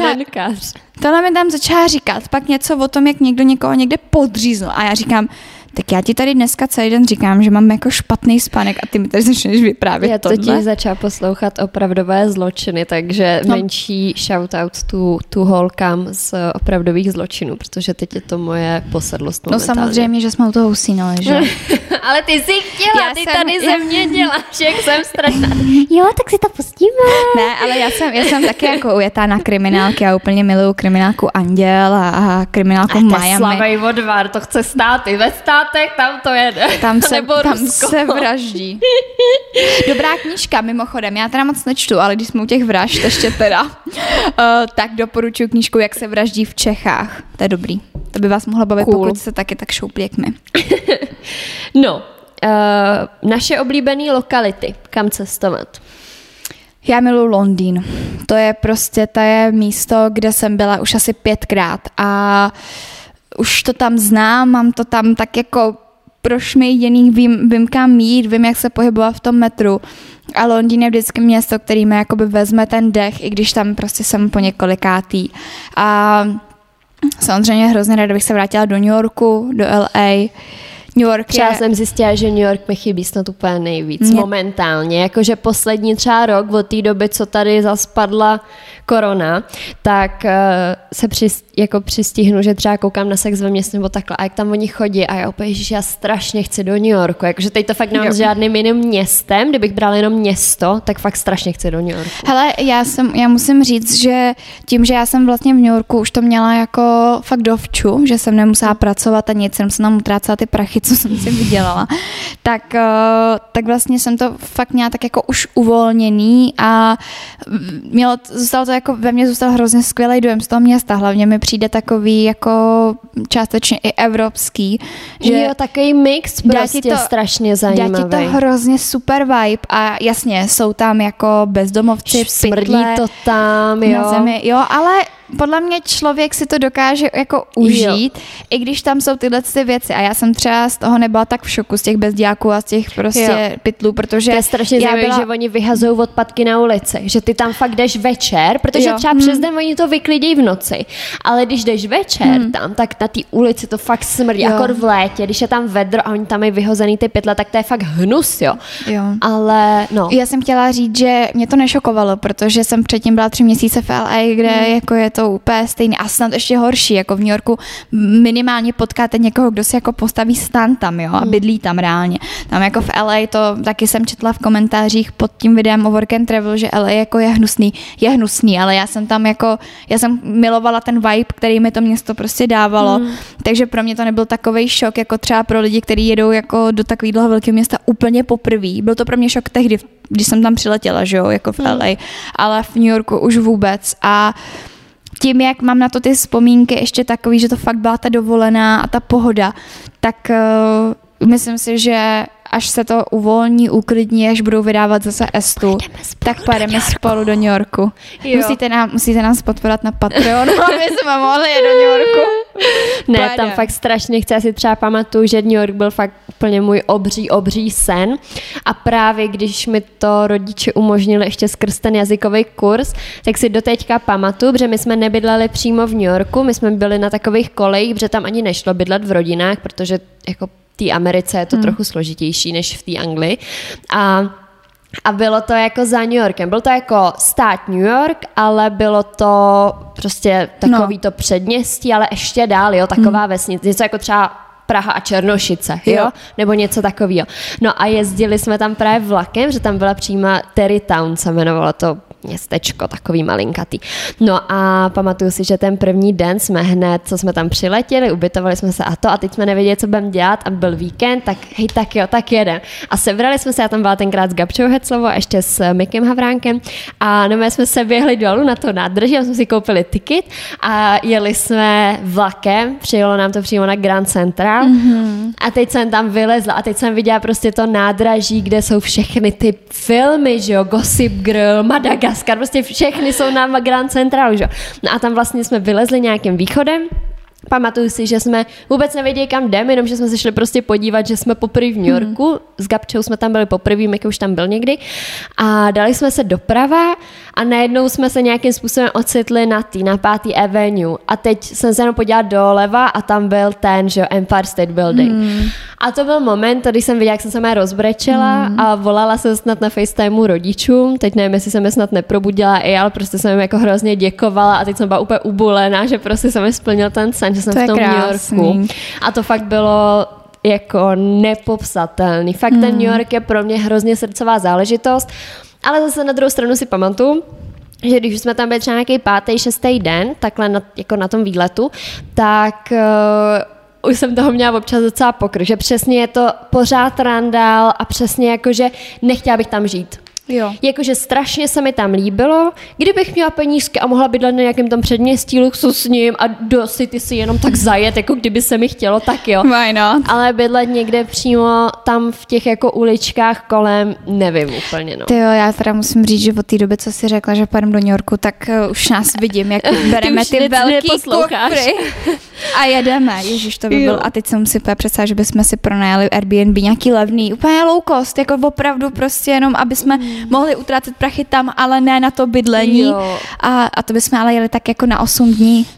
mi tam začala říkat. Pak něco o tom, jak někdo někoho někde podříznul. A já říkám, tak já ti tady dneska celý den říkám, že mám jako špatný spánek a ty mi tady začneš vyprávět já tohle. Já začala poslouchat opravdové zločiny, takže menší shoutout tu holkám z opravdových zločinů, protože teď je to moje posedlost momentálně. No samozřejmě, že jsme u toho usínali, že? Ale ty jsi chtěla, tady ze mě děláš, jak jsem strašná. Jo, tak si to pustíme. Ne, ale já jsem taky jako ujetá na kriminálky, já úplně miluju kriminálku Anděl a kriminálku Miami. Slavej odvar, to chce státy ve státech, tam to jede. Tam se vraždí. Dobrá knížka, mimochodem, já teda moc nečtu, ale když jsme u těch vražd ještě teda, tak doporučuji knížku Jak se vraždí v Čechách. To je dobrý. To by vás mohlo bavit, pokud jste taky tak šoupli jak my. No, naše oblíbené lokality, kam cestovat? Já miluji Londýn. To je místo, kde jsem byla už asi 5krát a už to tam znám, mám to tam tak jako prošmejděný, vím kam jít, vím, jak se pohybovat v tom metru. A Londýn je vždycky město, který mi jakoby vezme ten dech, i když tam prostě jsem po několikátý. A samozřejmě hrozně ráda bych se vrátila do New Yorku, do LA. New York třeba jsem zjistila, že New York mi chybí snad úplně nejvíc momentálně. Jakože poslední třeba rok od té doby, co tady zaspadla korona, tak se přistihnu, že třeba koukám na Sex ve městě nebo takhle a jak tam oni chodí a já úplně, že já strašně chci do New Yorku. Jakože teď to fakt nemám s žádným jiným městem, kdybych brala jenom město, tak fakt strašně chci do New Yorku. Hele, já musím říct, že tím, že já jsem vlastně v New Yorku už to měla jako fakt dovču, že jsem nemusela pracovat a nic, jsem se tam utrácela ty prachy, co jsem si vydělala, tak vlastně jsem to fakt měla tak jako už uvolněný a zůstalo to jako, ve mně zůstal hrozně skvělý dojem z toho města, hlavně mi přijde takový jako částečně i evropský. Že jo, takový mix prostě strašně zajímavý. Dá ti to hrozně super vibe a jasně, jsou tam jako bezdomovci, smrdí to tam, jo. Na zemi, jo, ale podle mě člověk si to dokáže jako užít, i když tam jsou tyhle věci. A já jsem třeba z toho nebyla tak v šoku, z těch bezděláků a z těch prostě pytlů, protože to je strašně zajímavé, že oni vyhazují odpadky na ulici, že ty tam fakt jdeš večer, protože třeba přes den oni to vyklidí v noci, ale když jdeš večer tam, tak na té ulici to fakt smrdí, jako v létě, když je tam vedro a oni tam mají vyhozený ty pytle, tak to je fakt hnus, jo. Ale no. Já jsem chtěla říct, že mě to nešokovalo, protože jsem předtím byla 3 měsíce v LA, kde jako je to úplně stejný a snad ještě horší, jako v New Yorku minimálně potkáte někoho, kdo si jako postaví stan tam, jo, a bydlí tam reálně. Tam jako v LA, to taky jsem četla v komentářích pod tím videem o Work and Travel, že LA jako je hnusný, ale já jsem milovala ten vibe, který mi to město prostě dávalo, takže pro mě to nebyl takovej šok, jako třeba pro lidi, kteří jedou jako do takového velkého města úplně poprvé. Byl to pro mě šok tehdy, když jsem tam přiletěla, že jo, jako v LA, ale v New Yorku už vůbec a tím, jak mám na to ty vzpomínky ještě takový, že to fakt byla ta dovolená a ta pohoda, tak myslím si, že až se to uvolní, uklidní, až budou vydávat zase Estu, tak pojedeme spolu do New Yorku. Musíte nás podporovat na Patreonu, aby jsme mohli jet do New Yorku. Ne, tam fakt strašně chci. Já si třeba pamatuju, že New York byl fakt úplně můj obří sen a právě když mi to rodiče umožnili ještě skrz ten jazykový kurz, tak si doteďka pamatuju, protože my jsme nebydleli přímo v New Yorku, my jsme byli na takových kolejích, protože tam ani nešlo bydlet v rodinách, protože jako v té Americe je to trochu složitější než v té Anglii. A bylo to jako za New Yorkem. Byl to jako stát New York, ale bylo to prostě takový to předměstí, ale ještě dál, jo, taková vesnice. Něco jako třeba Praha a Černošice, jo? Nebo něco takového. No a jezdili jsme tam právě vlakem, že tam byla přímá Terrytown, se jmenovalo to městečko, takový malinkatý. No a pamatuju si, že ten první den jsme hned, co jsme tam přiletěli, ubytovali jsme se a teď jsme nevěděli, co budeme dělat a byl víkend, tak hej, tak jo, tak jedem. A sebrali jsme se, já tam byla tenkrát s Gabčou Heclovou a ještě s Mikem Havránkem a my jsme se běhli dolů na to nádrží a jsme si koupili tiket a jeli jsme vlakem, přijelo nám to přímo na Grand Central a teď jsem tam vylezla a teď jsem viděla prostě to nádraží, kde jsou všechny ty filmy, že jo, Gossip Girl, Madagaskar, prostě všechny jsou na Grand Centralu, že jo. No a tam vlastně jsme vylezli nějakým východem. Pamatuju si, že jsme vůbec nevěděli, kam jdeme, jenom že jsme se šli prostě podívat, že jsme poprvé v New Yorku. S Gabčou jsme tam byli poprvé, Miky už tam byl někdy. A dali jsme se doprava a najednou jsme se nějakým způsobem ocitli na 5. Avenue. A teď jsem se jenom podívala doleva a tam byl ten, že jo, Empire State Building. A to byl moment, když jsem viděla, jak jsem se rozbrečela a volala jsem snad na FaceTimeu rodičům. Teď nevím, jestli jsem je snad neprobudila i, ale prostě jsem jim jako hrozně děkovala a teď jsem byla úplně ubulená, že prostě jsem mi splnil ten sen, že jsem v tom New Yorku. A to fakt bylo jako nepopsatelný. Fakt ten New York je pro mě hrozně srdcová záležitost, ale zase na druhou stranu si pamatuju, že když jsme tam byli třeba nějaký 5., 6. den, takhle jako na tom výletu, tak už jsem toho měla občas docela pokr, že přesně je to pořád randál a přesně jakože nechtěla bych tam žít. Jo. Jakože strašně se mi tam líbilo, kdybych měla penízky a mohla bydlet na nějakém tom předměstí luxusním a do city si jenom tak zajet, jako kdyby se mi chtělo, tak jo. Why not? Ale bydlet někde přímo tam v těch jako uličkách kolem, nevím úplně, no. Ty jo, já teda musím říct, že od té doby, co jsi řekla, že půjdeme do New Yorku, tak už nás vidím, jak bereme ty velký kufry a jedeme. Ježiš, to by byl. A teď jsem si představila, že bychom si pronajali Airbnb nějaký levný, úplně low cost, jako opravdu prostě jenom, aby jsme mohli utrácet prachy tam, ale ne na to bydlení. A to bychom ale jeli tak jako na 8 dní.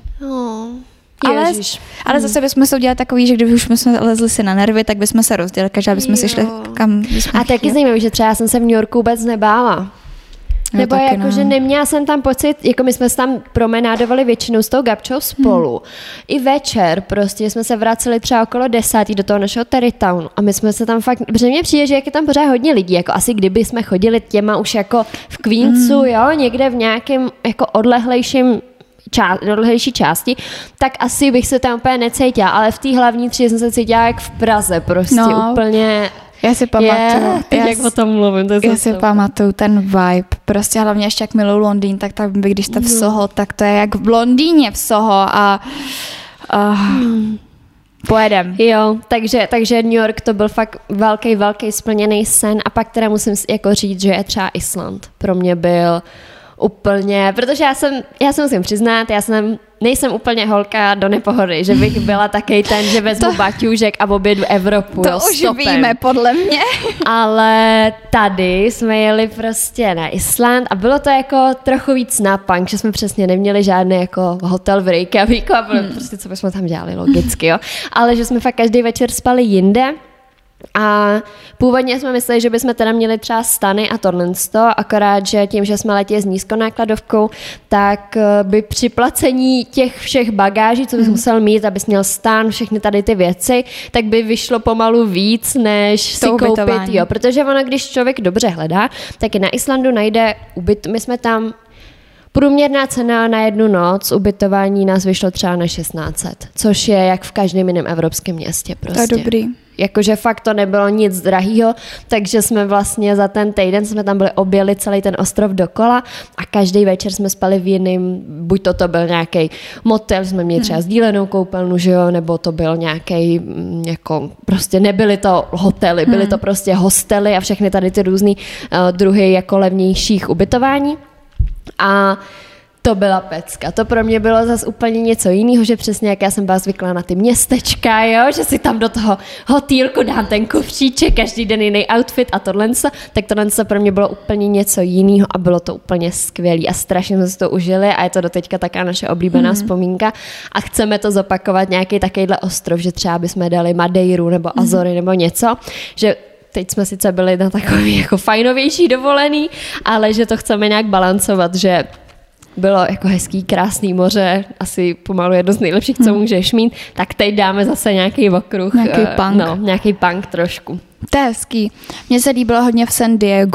Ale zase bychom se udělali takový, že když už jsme lezli si na nervy, tak bychom se rozdělili, každá bychom si šli kam bychom A taky zajímavé, že třeba já jsem se v New Yorku vůbec nebála. Nebo jako, že neměla jsem tam pocit, jako my jsme se tam promenádovali většinou s tou Gabčou spolu. I večer prostě jsme se vraceli třeba okolo 10 do toho našeho Terrytownu a my jsme se tam fakt, protože mně přijde, že jak je tam pořád hodně lidí, jako asi kdyby jsme chodili těma už jako v Queensu, jo, někde v nějakém jako odlehlejší části, tak asi bych se tam úplně necítila, ale v té hlavní třídě jsem se cítila jak v Praze, prostě úplně. Já si pamatuju. Jak o tom mluvím. Já si pamatuju ten vibe. Prostě hlavně ještě jak miluju Londýn, tak tam když jste v Soho, tak to je jak v Londýně v Soho a pojedem. Jo, takže New York to byl fakt velký splněný sen a pak teda musím jako říct, že je třeba Island. Pro mě byl úplně, protože já se musím přiznat, nejsem úplně holka do nepohody, že bych byla taky ten, že vezmu baťůžek a objedu Evropu. To už víme, podle mě. Ale tady jsme jeli prostě na Island a bylo to jako trochu víc na punk, že jsme přesně neměli žádný jako hotel v Reykjavíku a bylo prostě, co bychom tam dělali, logicky, jo. Ale že jsme fakt každý večer spali jinde. A původně jsme mysleli, že bychom teda měli třeba stany a tohle, akorát, že tím, že jsme letěli s nízkonákladovkou, tak by při placení těch všech bagáží, co bys musel mít, abys měl stan, všechny tady ty věci, tak by vyšlo pomalu víc, než si koupit, jo. Protože ono, když člověk dobře hledá, tak i na Islandu najde my jsme tam průměrná cena na jednu noc ubytování nás vyšlo třeba na 1600, což je jak v každém jiném evropském městě prostě. To je dobrý. Jakože fakt to nebylo nic drahýho, takže jsme vlastně za ten týden jsme tam byli, objeli celý ten ostrov dokola a každý večer jsme spali v jiném, buď to byl nějaký motel, jsme měli třeba sdílenou koupelnu, že jo, nebo to byl nějaký, jako prostě nebyly to hotely, byly to prostě hostely a všechny tady ty různý druhy jako levnějších ubytování. A to byla pecka. To pro mě bylo zase úplně něco jiného, že přesně jak já jsem byla zvyklá na ty městečka, jo, že si tam do toho hotýlku dám ten kufříček, každý den jiný outfit a tohle, tak tohle pro mě bylo úplně něco jiného a bylo to úplně skvělý a strašně jsme si to užili a je to doteďka taká naše oblíbená vzpomínka a chceme to zopakovat nějaký takovýhle ostrov, že třeba bychom dali Madeiru nebo Azory nebo něco, že teď jsme sice byli na takový jako fajnovější dovolený, ale že to chceme nějak balancovat, že bylo jako hezký, krásný moře, asi pomalu jedno z nejlepších, co můžeš mít, tak teď dáme zase nějaký okruh. Nějaký punk. No, nějaký punk trošku. To je hezký. Mně se líbilo hodně v San Diegu.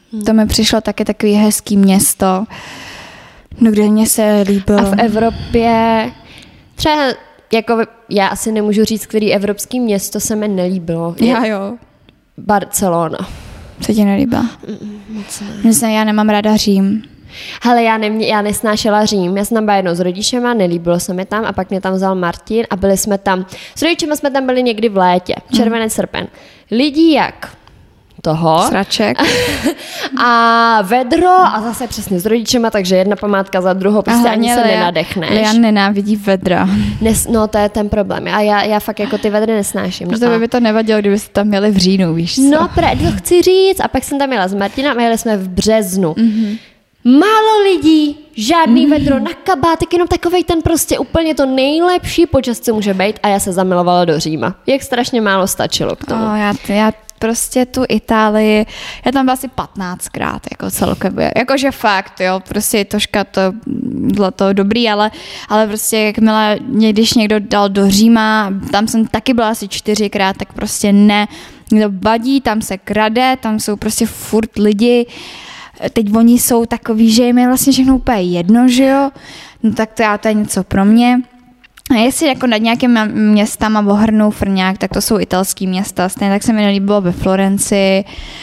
To mi přišlo taky takový hezký město, no kde mě se líbilo. A v Evropě třeba jako já asi nemůžu říct, který evropský město se mi nelíbilo. Já jo. Barcelona. Co ti nelíbá? Moc ne. Já nemám ráda Řím. Hele, já nesnášela Řím. Já jsem tam byla jednou s rodičema, nelíbilo se mi tam a pak mě tam vzal Martin a byli jsme tam, s rodičema jsme tam byli někdy v létě, červenec, srpen. Lidí jak toho. Sraček. A vedro a zase přesně s rodičema, takže jedna památka za druhou, prostě ani se nenadechneš. Lian nenávidí vedra. No to je ten problém. A já fakt jako ty vedry nesnáším. Protože by to nevadilo, kdybyste tam měli v říjnu, víš co? No, to chci říct. A pak jsem tam jela s Martinem a jeli jsme v březnu. Málo lidí, žádný vedro na kabátek, jenom takovej ten prostě úplně to nejlepší počas, co může být a já se zamilovala do Říma. Jak strašně málo stačilo k tomu. Já prostě tu Itálii, já tam byla asi 15krát, jako celkově, jakože fakt, jo, prostě Toška to bylo to dobrý, ale prostě jakmile, když někdo dal do Říma, tam jsem taky byla asi 4krát, tak prostě ne, to vadí, tam se krade, tam jsou prostě furt lidi, teď oni jsou takový, že jim je vlastně všechno úplně jedno, že jo, no tak to je něco pro mě. A jestli jako nad nějakými městama ohrnou Frňák, tak to jsou italský města. Stejně tak se mi nelíbilo ve Florencii.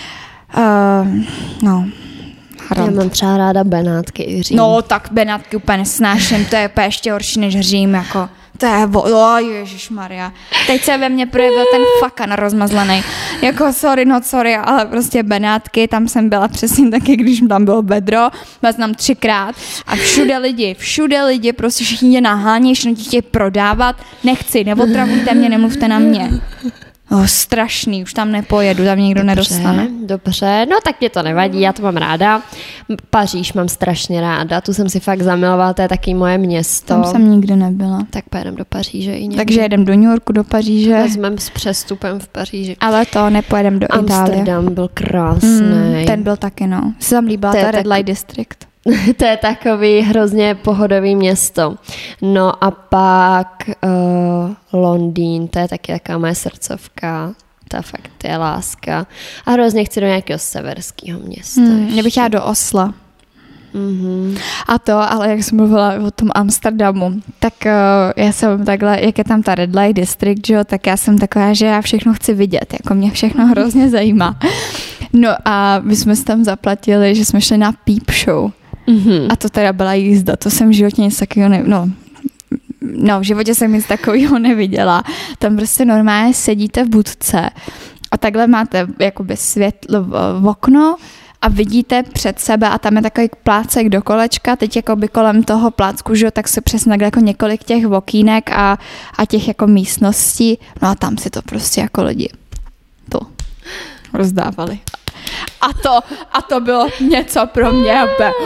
Já mám třeba ráda Benátky i Řím. No, tak Benátky úplně nesnáším. To je úplně ještě horší než Řím. Jako, to je, ježišmarja. Teď se ve mně projevil ten fakan rozmazlený. Jako sorry, ale prostě Benátky, tam jsem byla přesně taky, když tam bylo vedro. Byla jsem tam 3krát a všude lidi, prostě všichni nahání, všichni chtějí prodávat. Nechci, neotravujte mě, nemluvte na mě. Strašný, už tam nepojedu, tam nikdo nedostane. Dobře, no tak mě to nevadí, já to mám ráda. Paříž mám strašně ráda, tu jsem si fakt zamilovala, to je taky moje město. Tam jsem nikdy nebyla. Tak pojedem do Paříže i někdy. Takže jedem do New Yorku, do Paříže. Vezmeme s přestupem v Paříži. Ale to nepojedem do Itálie. Amsterdam byl krásný. Ten byl taky, no. Se tam líbila ta Red Light District. To je takový hrozně pohodový město. No a pak Londýn, to je taky taková moje srdcovka. Ta fakt je láska. A hrozně chci do nějakého severského města. Mě bych chtěla do Osla. A to, ale jak jsem mluvila o tom Amsterdamu, tak já jsem takhle, jak je tam ta Red Light District, že jo, tak já jsem taková, že já všechno chci vidět, jako mě všechno hrozně zajímá. No a my jsme si tam zaplatili, že jsme šli na Peep Show. A to teda byla jízda, to jsem v životě nic takového v životě jsem nic takového neviděla. Tam prostě normálně sedíte v budce a takhle máte jakoby světlo v okno a vidíte před sebe a tam je takový plácek do kolečka, teď jakoby kolem toho plácku, že, tak se přesně takhle jako několik těch okýnek a těch jako místností, no a tam si to prostě jako lidi to rozdávali. A to bylo něco pro mě.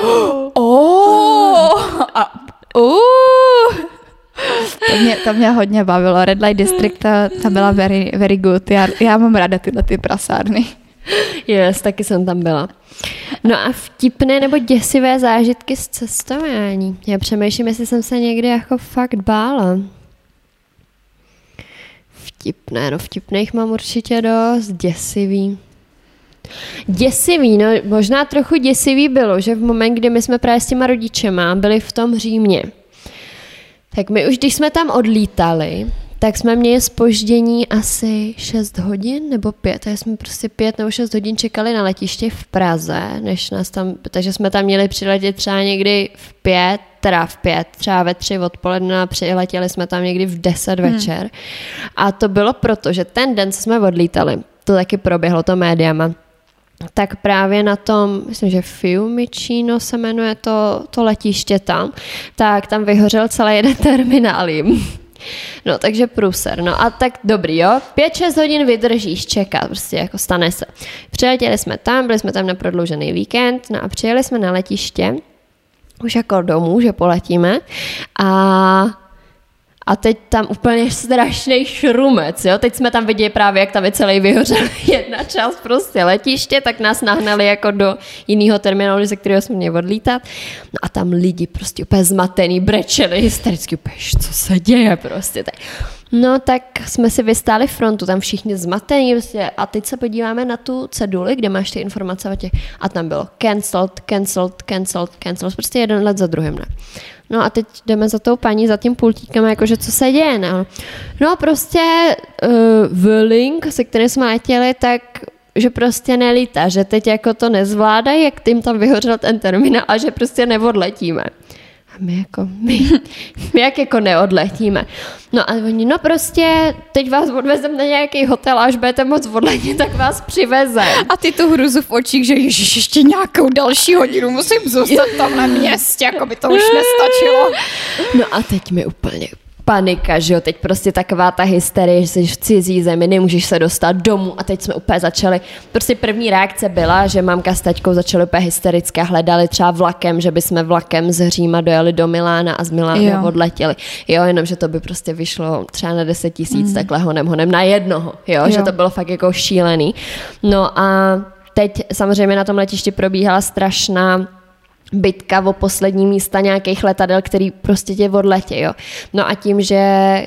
To mě hodně bavilo. Red Light District, ta byla very, very good. Já mám ráda tyhle ty prasárny. Yes, taky jsem tam byla. No a vtipné nebo děsivé zážitky z cestování. Já přemýšlím, jestli jsem se někdy jako fakt bála. Vtipných mám určitě dost. Děsivý, no možná trochu děsivý bylo, že v moment, kdy my jsme právě s těma rodičema byli v tom Římě, tak my už, když jsme tam odlítali, tak jsme měli zpoždění asi 6 hodin nebo 5, takže jsme prostě 5 nebo 6 hodin čekali na letiště v Praze, než nás tam, takže jsme tam měli přiletět třeba někdy v 5, třeba ve 3 odpoledne a přiletěli jsme tam někdy v 10 večer. A to bylo proto, že ten den, co jsme odlítali, to taky proběhlo to médiama, tak právě na tom, myslím, že Fiumicino se jmenuje to letiště tam, tak tam vyhořel celý jeden terminál jim. No, takže průser. No a tak dobrý, jo. 5-6 hodin vydržíš čekat, prostě jako stane se. Přiletěli jsme tam, byli jsme tam na prodloužený víkend, no a přijeli jsme na letiště, už jako domů, že poletíme a teď tam úplně strašný šrumec, jo. Teď jsme tam viděli právě, jak tam je celý vyhořel jedna část prostě letiště, tak nás nahnali jako do jiného terminálu, ze kterého jsme měli odlítat. No a tam lidi prostě úplně zmatený, brečeli hystericky, úplně, co se děje prostě. No tak jsme si vystáli frontu, tam všichni zmatení prostě, a teď se podíváme na tu ceduli, kde máš ty informace o těch, a tam bylo cancelled, prostě jeden let za druhým, ne. No a teď jdeme za tou paní, za tím pultíkem, jakože co se děje, ne. No prostě Vueling, se kterým jsme letěli, tak že prostě nelítá, že teď jako to nezvládají, jak tím tam vyhořel ten terminál a že prostě neodletíme. My jak jako neodletíme. No a oni, no prostě, teď vás odvezem na nějaký hotel a až budete moc odletět, tak vás přivezem. A ty tu hruzu v očích, že ježiš, ještě nějakou další hodinu musím zůstat tam na městě, jako by to už nestačilo. No a teď mi úplně panika, že jo, teď prostě taková ta hysterie, že jsi v cizí zemi, nemůžeš se dostat domů a teď jsme úplně začali, prostě první reakce byla, že mamka s taťkou začali úplně hystericky a hledali třeba vlakem, že bychom vlakem z Říma dojeli do Milána a z Milána odletěli. Jo, jenom, že to by prostě vyšlo třeba na 10 000 takhle honem na jednoho, jo, že to bylo fakt jako šílený. No a teď samozřejmě na tom letišti probíhala strašná bitka o poslední místa nějakých letadel, který prostě tě odletí, jo. No a tím, že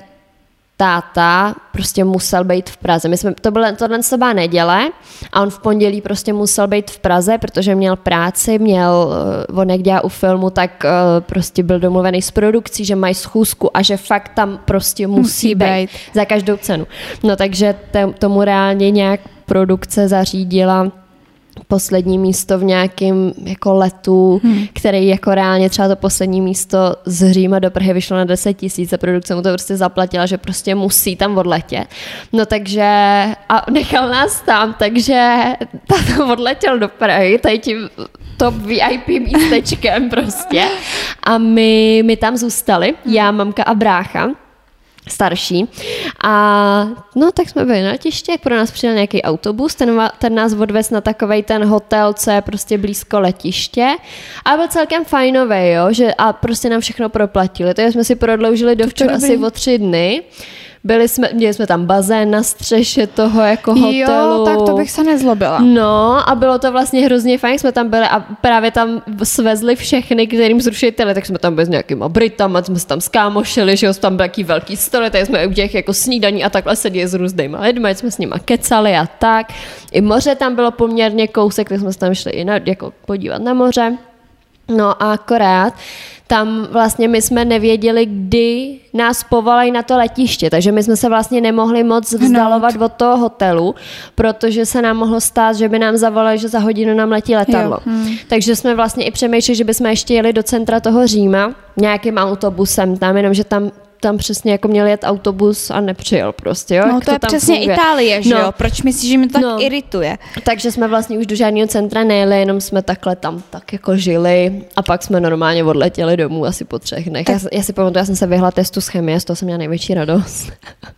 táta prostě musel být v Praze. Tohle byla neděle a on v pondělí prostě musel být v Praze, protože měl práci, on jak dělá u filmu, tak prostě byl domluvený s produkcí, že mají schůzku a že fakt tam prostě musí být za každou cenu. No takže tomu reálně nějak produkce zařídila poslední místo v nějakém jako letu, který jako reálně třeba to poslední místo z Říma do Prahy vyšlo na 10 000 a produkce mu to prostě zaplatila, že prostě musí tam odletět. No takže a nechal nás tam, takže tato odletěl do Prahy, tady tím top VIP místečkem prostě a my tam zůstali, já, mamka a brácha, starší. A no tak jsme byli na letiště, pro nás přijel nějaký autobus, ten nás odvez na takovej ten hotel, co je prostě blízko letiště. A byl celkem fajnový, jo, že a prostě nám všechno proplatili. Takže jsme si prodloužili dovčas asi o 3 dny. Měli jsme tam bazén na střeše toho jako hotelu. Jo, tak to bych se nezlobila. No a bylo to vlastně hrozně fajn, jsme tam byli a právě tam svezli všechny, kterým zrušili tele, tak jsme tam byli s nějakýma Britama, jsme se tam skámošili, že jo, tam byly jaký velký stoly, tak jsme u těch jako snídaní a takhle seděli s různýma lidmi, jsme s nima kecali a tak. I moře tam bylo poměrně kousek, tak jsme se tam šli i jako podívat na moře. No a akorát tam vlastně my jsme nevěděli, kdy nás povolají na to letiště, takže my jsme se vlastně nemohli moc vzdalovat od toho hotelu, protože se nám mohlo stát, že by nám zavolali, že za hodinu nám letí letadlo. Takže jsme vlastně i přemýšleli, že bychom ještě jeli do centra toho Říma nějakým autobusem tam, jenomže tam přesně jako měl jet autobus a nepřijel prostě, jo? No to je přesně funguje. Itálie, že jo? Proč myslíš, že mi to tak irituje? Takže jsme vlastně už do žádného centra nejeli, jenom jsme takhle tam tak jako žili a pak jsme normálně odletěli domů asi po 3 dnech. Já si pamatuju, já jsem se vyhla testu z chemie, z toho jsem měla největší radost.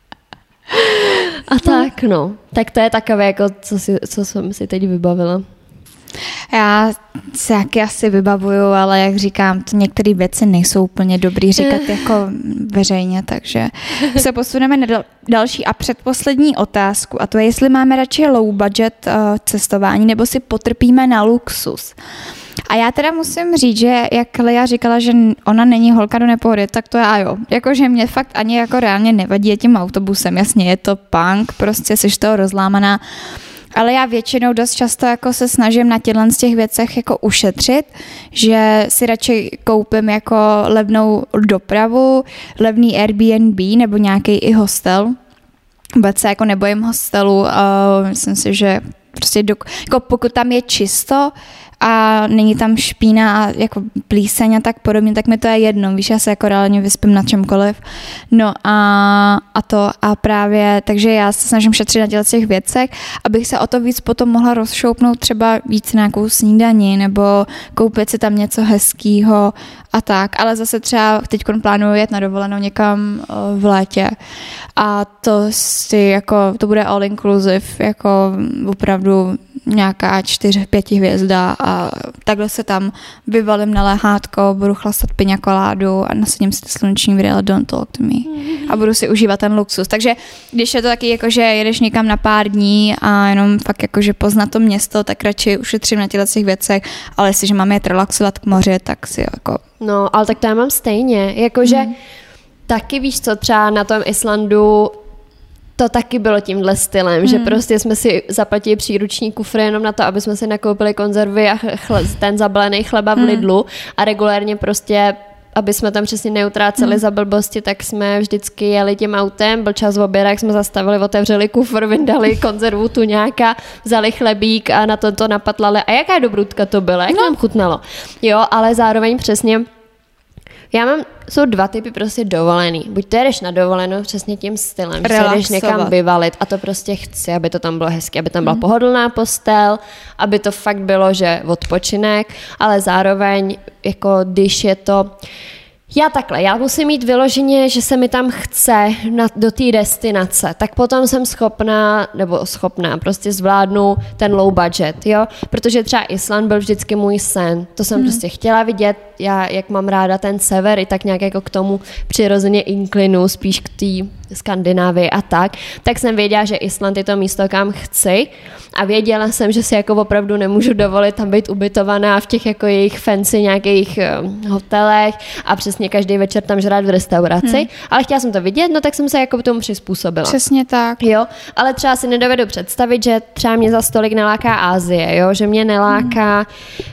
A tak, no. Tak to je takové, jako, co jsem si teď vybavila. Já se asi vybavuju, ale jak říkám, to některé věci nejsou úplně dobrý říkat jako veřejně, takže se posuneme na další a předposlední otázku a to je, jestli máme radši low budget cestování nebo si potrpíme na luxus. A já teda musím říct, že jak Lea říkala, že ona není holka do nepohody, tak to já jo. Jakože mě fakt ani jako reálně nevadí je tím autobusem, jasně je to punk, prostě jsi toho rozlámaná. Ale já většinou dost často jako se snažím na z těch věcech jako ušetřit, že si radši koupím jako levnou dopravu, levný Airbnb nebo nějaký i hostel. Vůbec se jako nebojím hostelu, myslím si, že prostě jako pokud tam je čisto a není tam špína a jako plíseň a tak podobně, tak mi to je jedno, víš, já se jako reálně vyspím na čemkoliv. No a právě, takže já se snažím šetřit na těch věcech, abych se o to víc potom mohla rozšoupnout třeba víc nějakou snídani nebo koupit si tam něco hezkýho a tak, ale zase třeba teď plánuju jet na dovolenou někam v létě a to bude all inclusive, jako opravdu nějaká 4-5 hvězda a takhle se tam vyvalím na lehátko, budu chlastat piña coládu a nasadím si sluneční brýle, don't talk to me. A budu si užívat ten luxus. Takže když je to taky jako, že jedeš někam na pár dní a jenom fakt jako, že poznat to město, tak radši ušetřím na těch věcech, ale jestliže mám jet relaxovat k moři, tak si jako... No, ale tak to já mám stejně, jakože taky víš co, třeba na tom Islandu to taky bylo tímhle stylem, že prostě jsme si zaplatili příruční kufr jenom na to, aby jsme si nakoupili konzervy a ten zabalený chleba v Lidlu a regulérně prostě, aby jsme tam přesně neutráceli za blbosti, tak jsme vždycky jeli tím autem, byl čas v oběda, jak jsme zastavili, otevřeli kufr, vyndali konzervu tuňáka, vzali chlebík a na to napatlali. A jaká dobrůdka to byla, jak nám chutnalo. Jo, ale zároveň přesně jsou dva typy prostě dovolený. Buď to jedeš na dovolenou přesně tím stylem, že se jdeš někam vyvalit a to prostě chci, aby to tam bylo hezky, aby tam byla pohodlná postel, aby to fakt bylo, že odpočinek, ale zároveň jako když je to já musím mít vyloženě, že se mi tam chce do té destinace, tak potom jsem schopná, prostě zvládnu ten low budget, jo, protože třeba Island byl vždycky můj sen, to jsem prostě chtěla vidět, já jak mám ráda ten sever i tak nějak jako k tomu přirozeně inklinu, spíš k té Skandinávii a tak jsem věděla, že Island je to místo, kam chci a věděla jsem, že si jako opravdu nemůžu dovolit tam být ubytovaná v těch jako jejich fancy nějakých hotelech a přesně každý večer tam žrát v restauraci, ale chtěla jsem to vidět, no tak jsem se jako k tomu přizpůsobila. Přesně tak. Jo, ale třeba si nedovedu představit, že třeba mě za stolik neláká Asie, jo, že mě neláká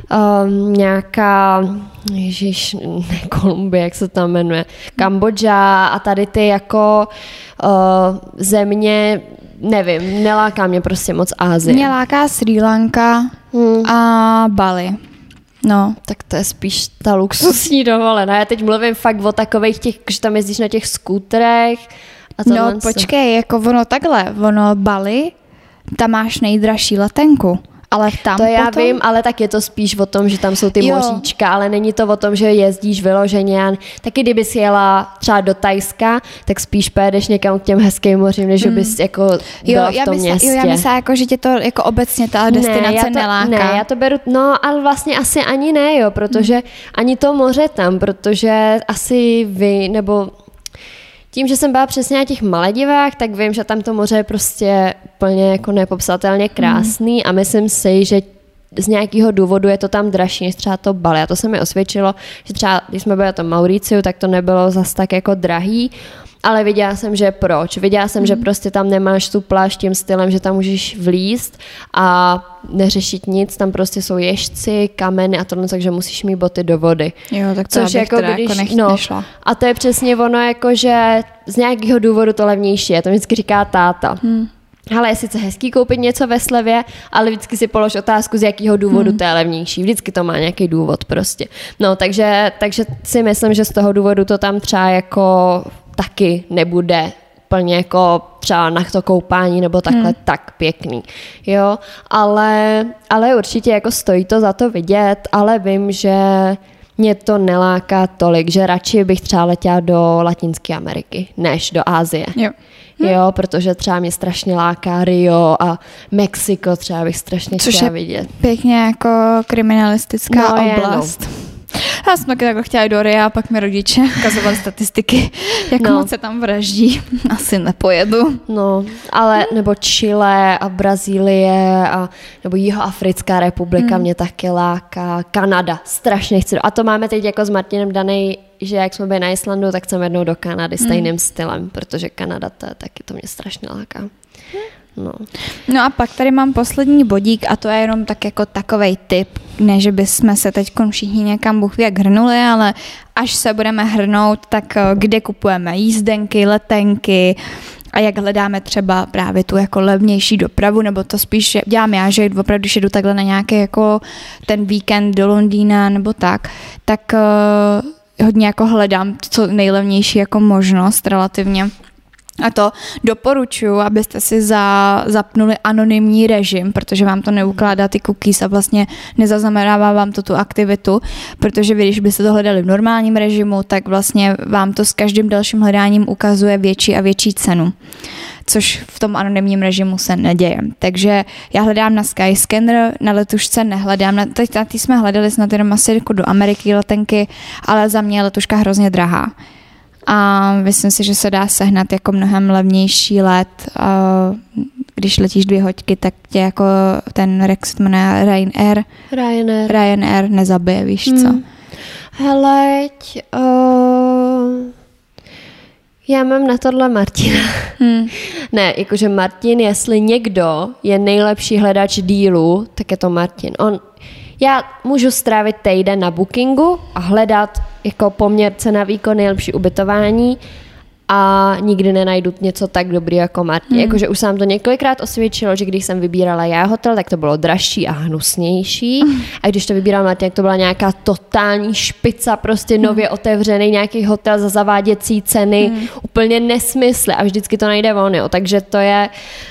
nějaká Kolumbie, jak se tam jmenuje, Kambodža a tady ty jako země, nevím, neláká mě prostě moc Asie. Mě láká Srí Lanka a Bali. No. Tak to je spíš ta luxusní dovolená. Já teď mluvím fakt o takových těch, že tam jezdíš na těch skútrech. No počkej, jako ono Bali, tam máš nejdražší letenku. Ale tam to já vím, ale tak je to spíš o tom, že tam jsou ty moříčka, ale není to o tom, že jezdíš vyloženě. Taky kdybys jela třeba do Thajska, tak spíš pojedeš někam k těm hezkým mořím, než bys jako byla v tom městě. Já myslím, jako, že tě to jako obecně ta destinace neláká. Ne, já to beru, no ale vlastně asi ani ne, jo, protože ani to moře tam, protože asi vy, nebo tím, že jsem byla přesně na těch Maledivách, tak vím, že tam to moře je prostě úplně jako nepopsatelně krásný a myslím si, že z nějakého důvodu je to tam dražší než třeba to Bali. A to se mi osvědčilo, že třeba když jsme byli na tom Mauriciu, tak to nebylo zas tak jako drahý, ale viděla jsem, že proč. Viděla jsem, že prostě tam nemáš tu pláž tím stylem, že tam můžeš vlízt a neřešit nic, tam prostě jsou ježci, kameny a tohle, takže musíš mít boty do vody. Jo, tak to což jako když, jako nešla. A to je přesně ono, jako že z nějakého důvodu to levnější je, to vždycky říká táta. Ale je sice hezký koupit něco ve slevě, ale vždycky si polož otázku, z jakého důvodu to je levnější. Vždycky to má nějaký důvod prostě. No, takže si myslím, že z toho důvodu to tam třeba jako taky nebude plně jako třeba na to koupání nebo takhle tak pěkný. Jo, ale určitě jako stojí to za to vidět, ale vím, že mě to neláká tolik, že radši bych třeba letěla do Latinské Ameriky, než do Asie. Jo, protože třeba mě strašně láká Rio a Mexiko třeba bych strašně chtěla vidět. Pěkně jako kriminalistická oblast. Já jsem taky takhle chtěla jít do Ria a pak mi rodiče ukazovali statistiky, jak moc se tam vraždí. Asi nepojedu. No, ale nebo Chile a Brazílie a nebo Jihoafrická republika mě taky láká. Kanada, strašně chci. A to máme teď jako s Martinem danej, že jak jsme byli na Islandu, tak chceme jednou do Kanady stejným stylem, protože Kanada to mě strašně láká. No a pak tady mám poslední bodík a to je jenom tak jako takovej tip, ne, že bychom se teď všichni někam Bůh ví jak hrnuli, ale až se budeme hrnout, tak kde kupujeme jízdenky, letenky a jak hledáme třeba právě tu jako levnější dopravu, nebo to spíš dělám já, že opravdu, když jedu takhle na nějaký jako ten víkend do Londýna nebo tak hodně jako hledám co nejlevnější jako možnost relativně. A to doporučuji, abyste si zapnuli anonymní režim, protože vám to neukládá ty cookies a vlastně nezaznamenává vám to tu aktivitu, protože vy, když byste to hledali v normálním režimu, tak vlastně vám to s každým dalším hledáním ukazuje větší a větší cenu, což v tom anonymním režimu se neděje. Takže já hledám na Skyscanner, na letušce nehledám, na ty jsme hledali snad jenom asi jako do Ameriky letenky, ale za mě je letuška hrozně drahá. A myslím si, že se dá sehnat jako mnohem levnější let. Když letíš 2 hoďky, tak tě jako ten Rex jmenuje Ryanair nezabije, víš co? Hele, Já mám na tohle Martina. Ne, jakože Martin, jestli někdo je nejlepší hledač dílu, tak je to Martin. Já můžu strávit týden na Bookingu a hledat jako poměr cena výkon nejlepší ubytování a nikdy nenajdu něco tak dobrý jako Martin. Jakože už jsem to několikrát osvědčilo, že když jsem vybírala já hotel, tak to bylo dražší a hnusnější. A když to vybíral Martin, tak to byla nějaká totální špica, prostě nově otevřený nějaký hotel za zaváděcí ceny, úplně nesmysly a vždycky to najde on, jo. Takže to je...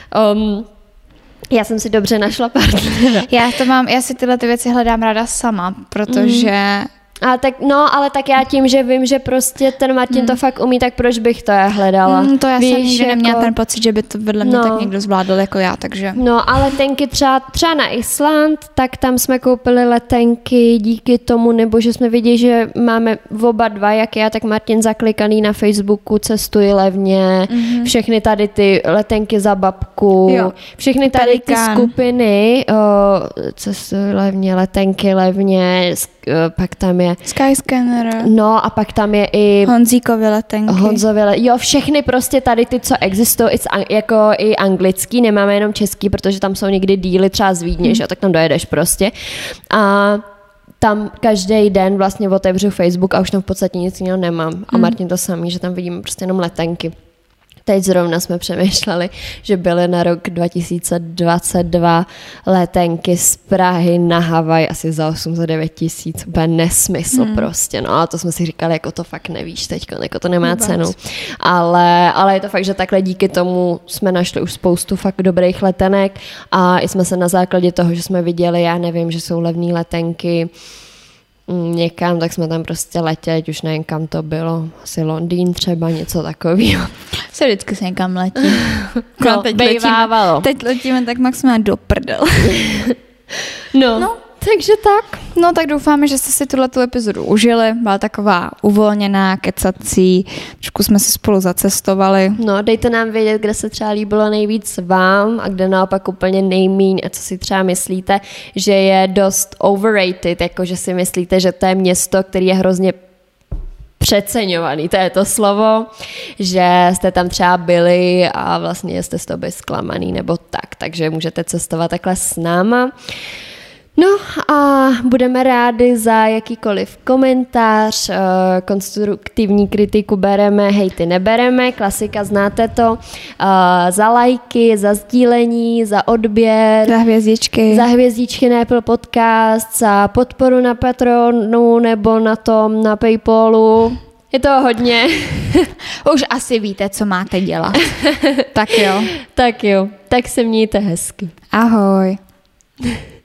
já jsem si dobře našla partnera. Já si tyhle ty věci hledám ráda sama, protože... Ale tak já tím, že vím, že prostě ten Martin to fakt umí, tak proč bych to já hledala? To já jsem nikdy neměla ten pocit, že by to vedle mě tak někdo zvládl jako já, takže... No a letenky třeba na Island, tak tam jsme koupili letenky díky tomu, nebo že jsme viděli, že máme oba dva, jak já, tak Martin zaklikaný na Facebooku, cestuji levně, všechny tady ty letenky za babku, všechny tady ty skupiny, cestuji levně, letenky levně, pak tam je Skyscanner. No a pak tam je i Honzíkovy letenky. Všechny prostě tady ty, co existují, jako i anglický, nemáme jenom český, protože tam jsou někdy díly třeba z Vídně, že tak tam dojedeš prostě. A tam každý den vlastně otevřu Facebook a už tam v podstatě nic jiného nemám. A Martin to samý, že tam vidíme prostě jenom letenky. Teď zrovna jsme přemýšleli, že byly na rok 2022 letenky z Prahy na Havaj asi za 8-9 tisíc. Úplně nesmysl prostě. No a to jsme si říkali, jako to fakt nevíš teď, jako to nemá cenu. Ale je to fakt, že takhle díky tomu jsme našli už spoustu fakt dobrých letenek a jsme se na základě toho, že jsme viděli, já nevím, že jsou levné letenky někam, tak jsme tam prostě letěli, už nevím, kam to bylo, asi Londýn třeba, něco takového. Se vždycky se někam letí. No, teď letíme tak maximálně do prdel. No, takže tak. No tak doufáme, že jste si tuhletu epizodu užili. Byla taková uvolněná, kecací. Trošku jsme si spolu zacestovali. No, dejte nám vědět, kde se třeba líbilo nejvíc vám a kde naopak úplně nejmíň a co si třeba myslíte, že je dost overrated, jako že si myslíte, že to je město, který je hrozně přeceňovaný, to je to slovo, že jste tam třeba byli a vlastně jste z toho byli zklamaný nebo tak, takže můžete cestovat takhle s náma. No a budeme rádi za jakýkoliv komentář, konstruktivní kritiku bereme, hejty nebereme, klasika, znáte to, za lajky, za sdílení, za odběr, za hvězdičky na Apple Podcast, za podporu na Patronu nebo na Paypalu. Je to hodně. Už asi víte, co máte dělat. Tak jo. Tak se mějte hezky. Ahoj.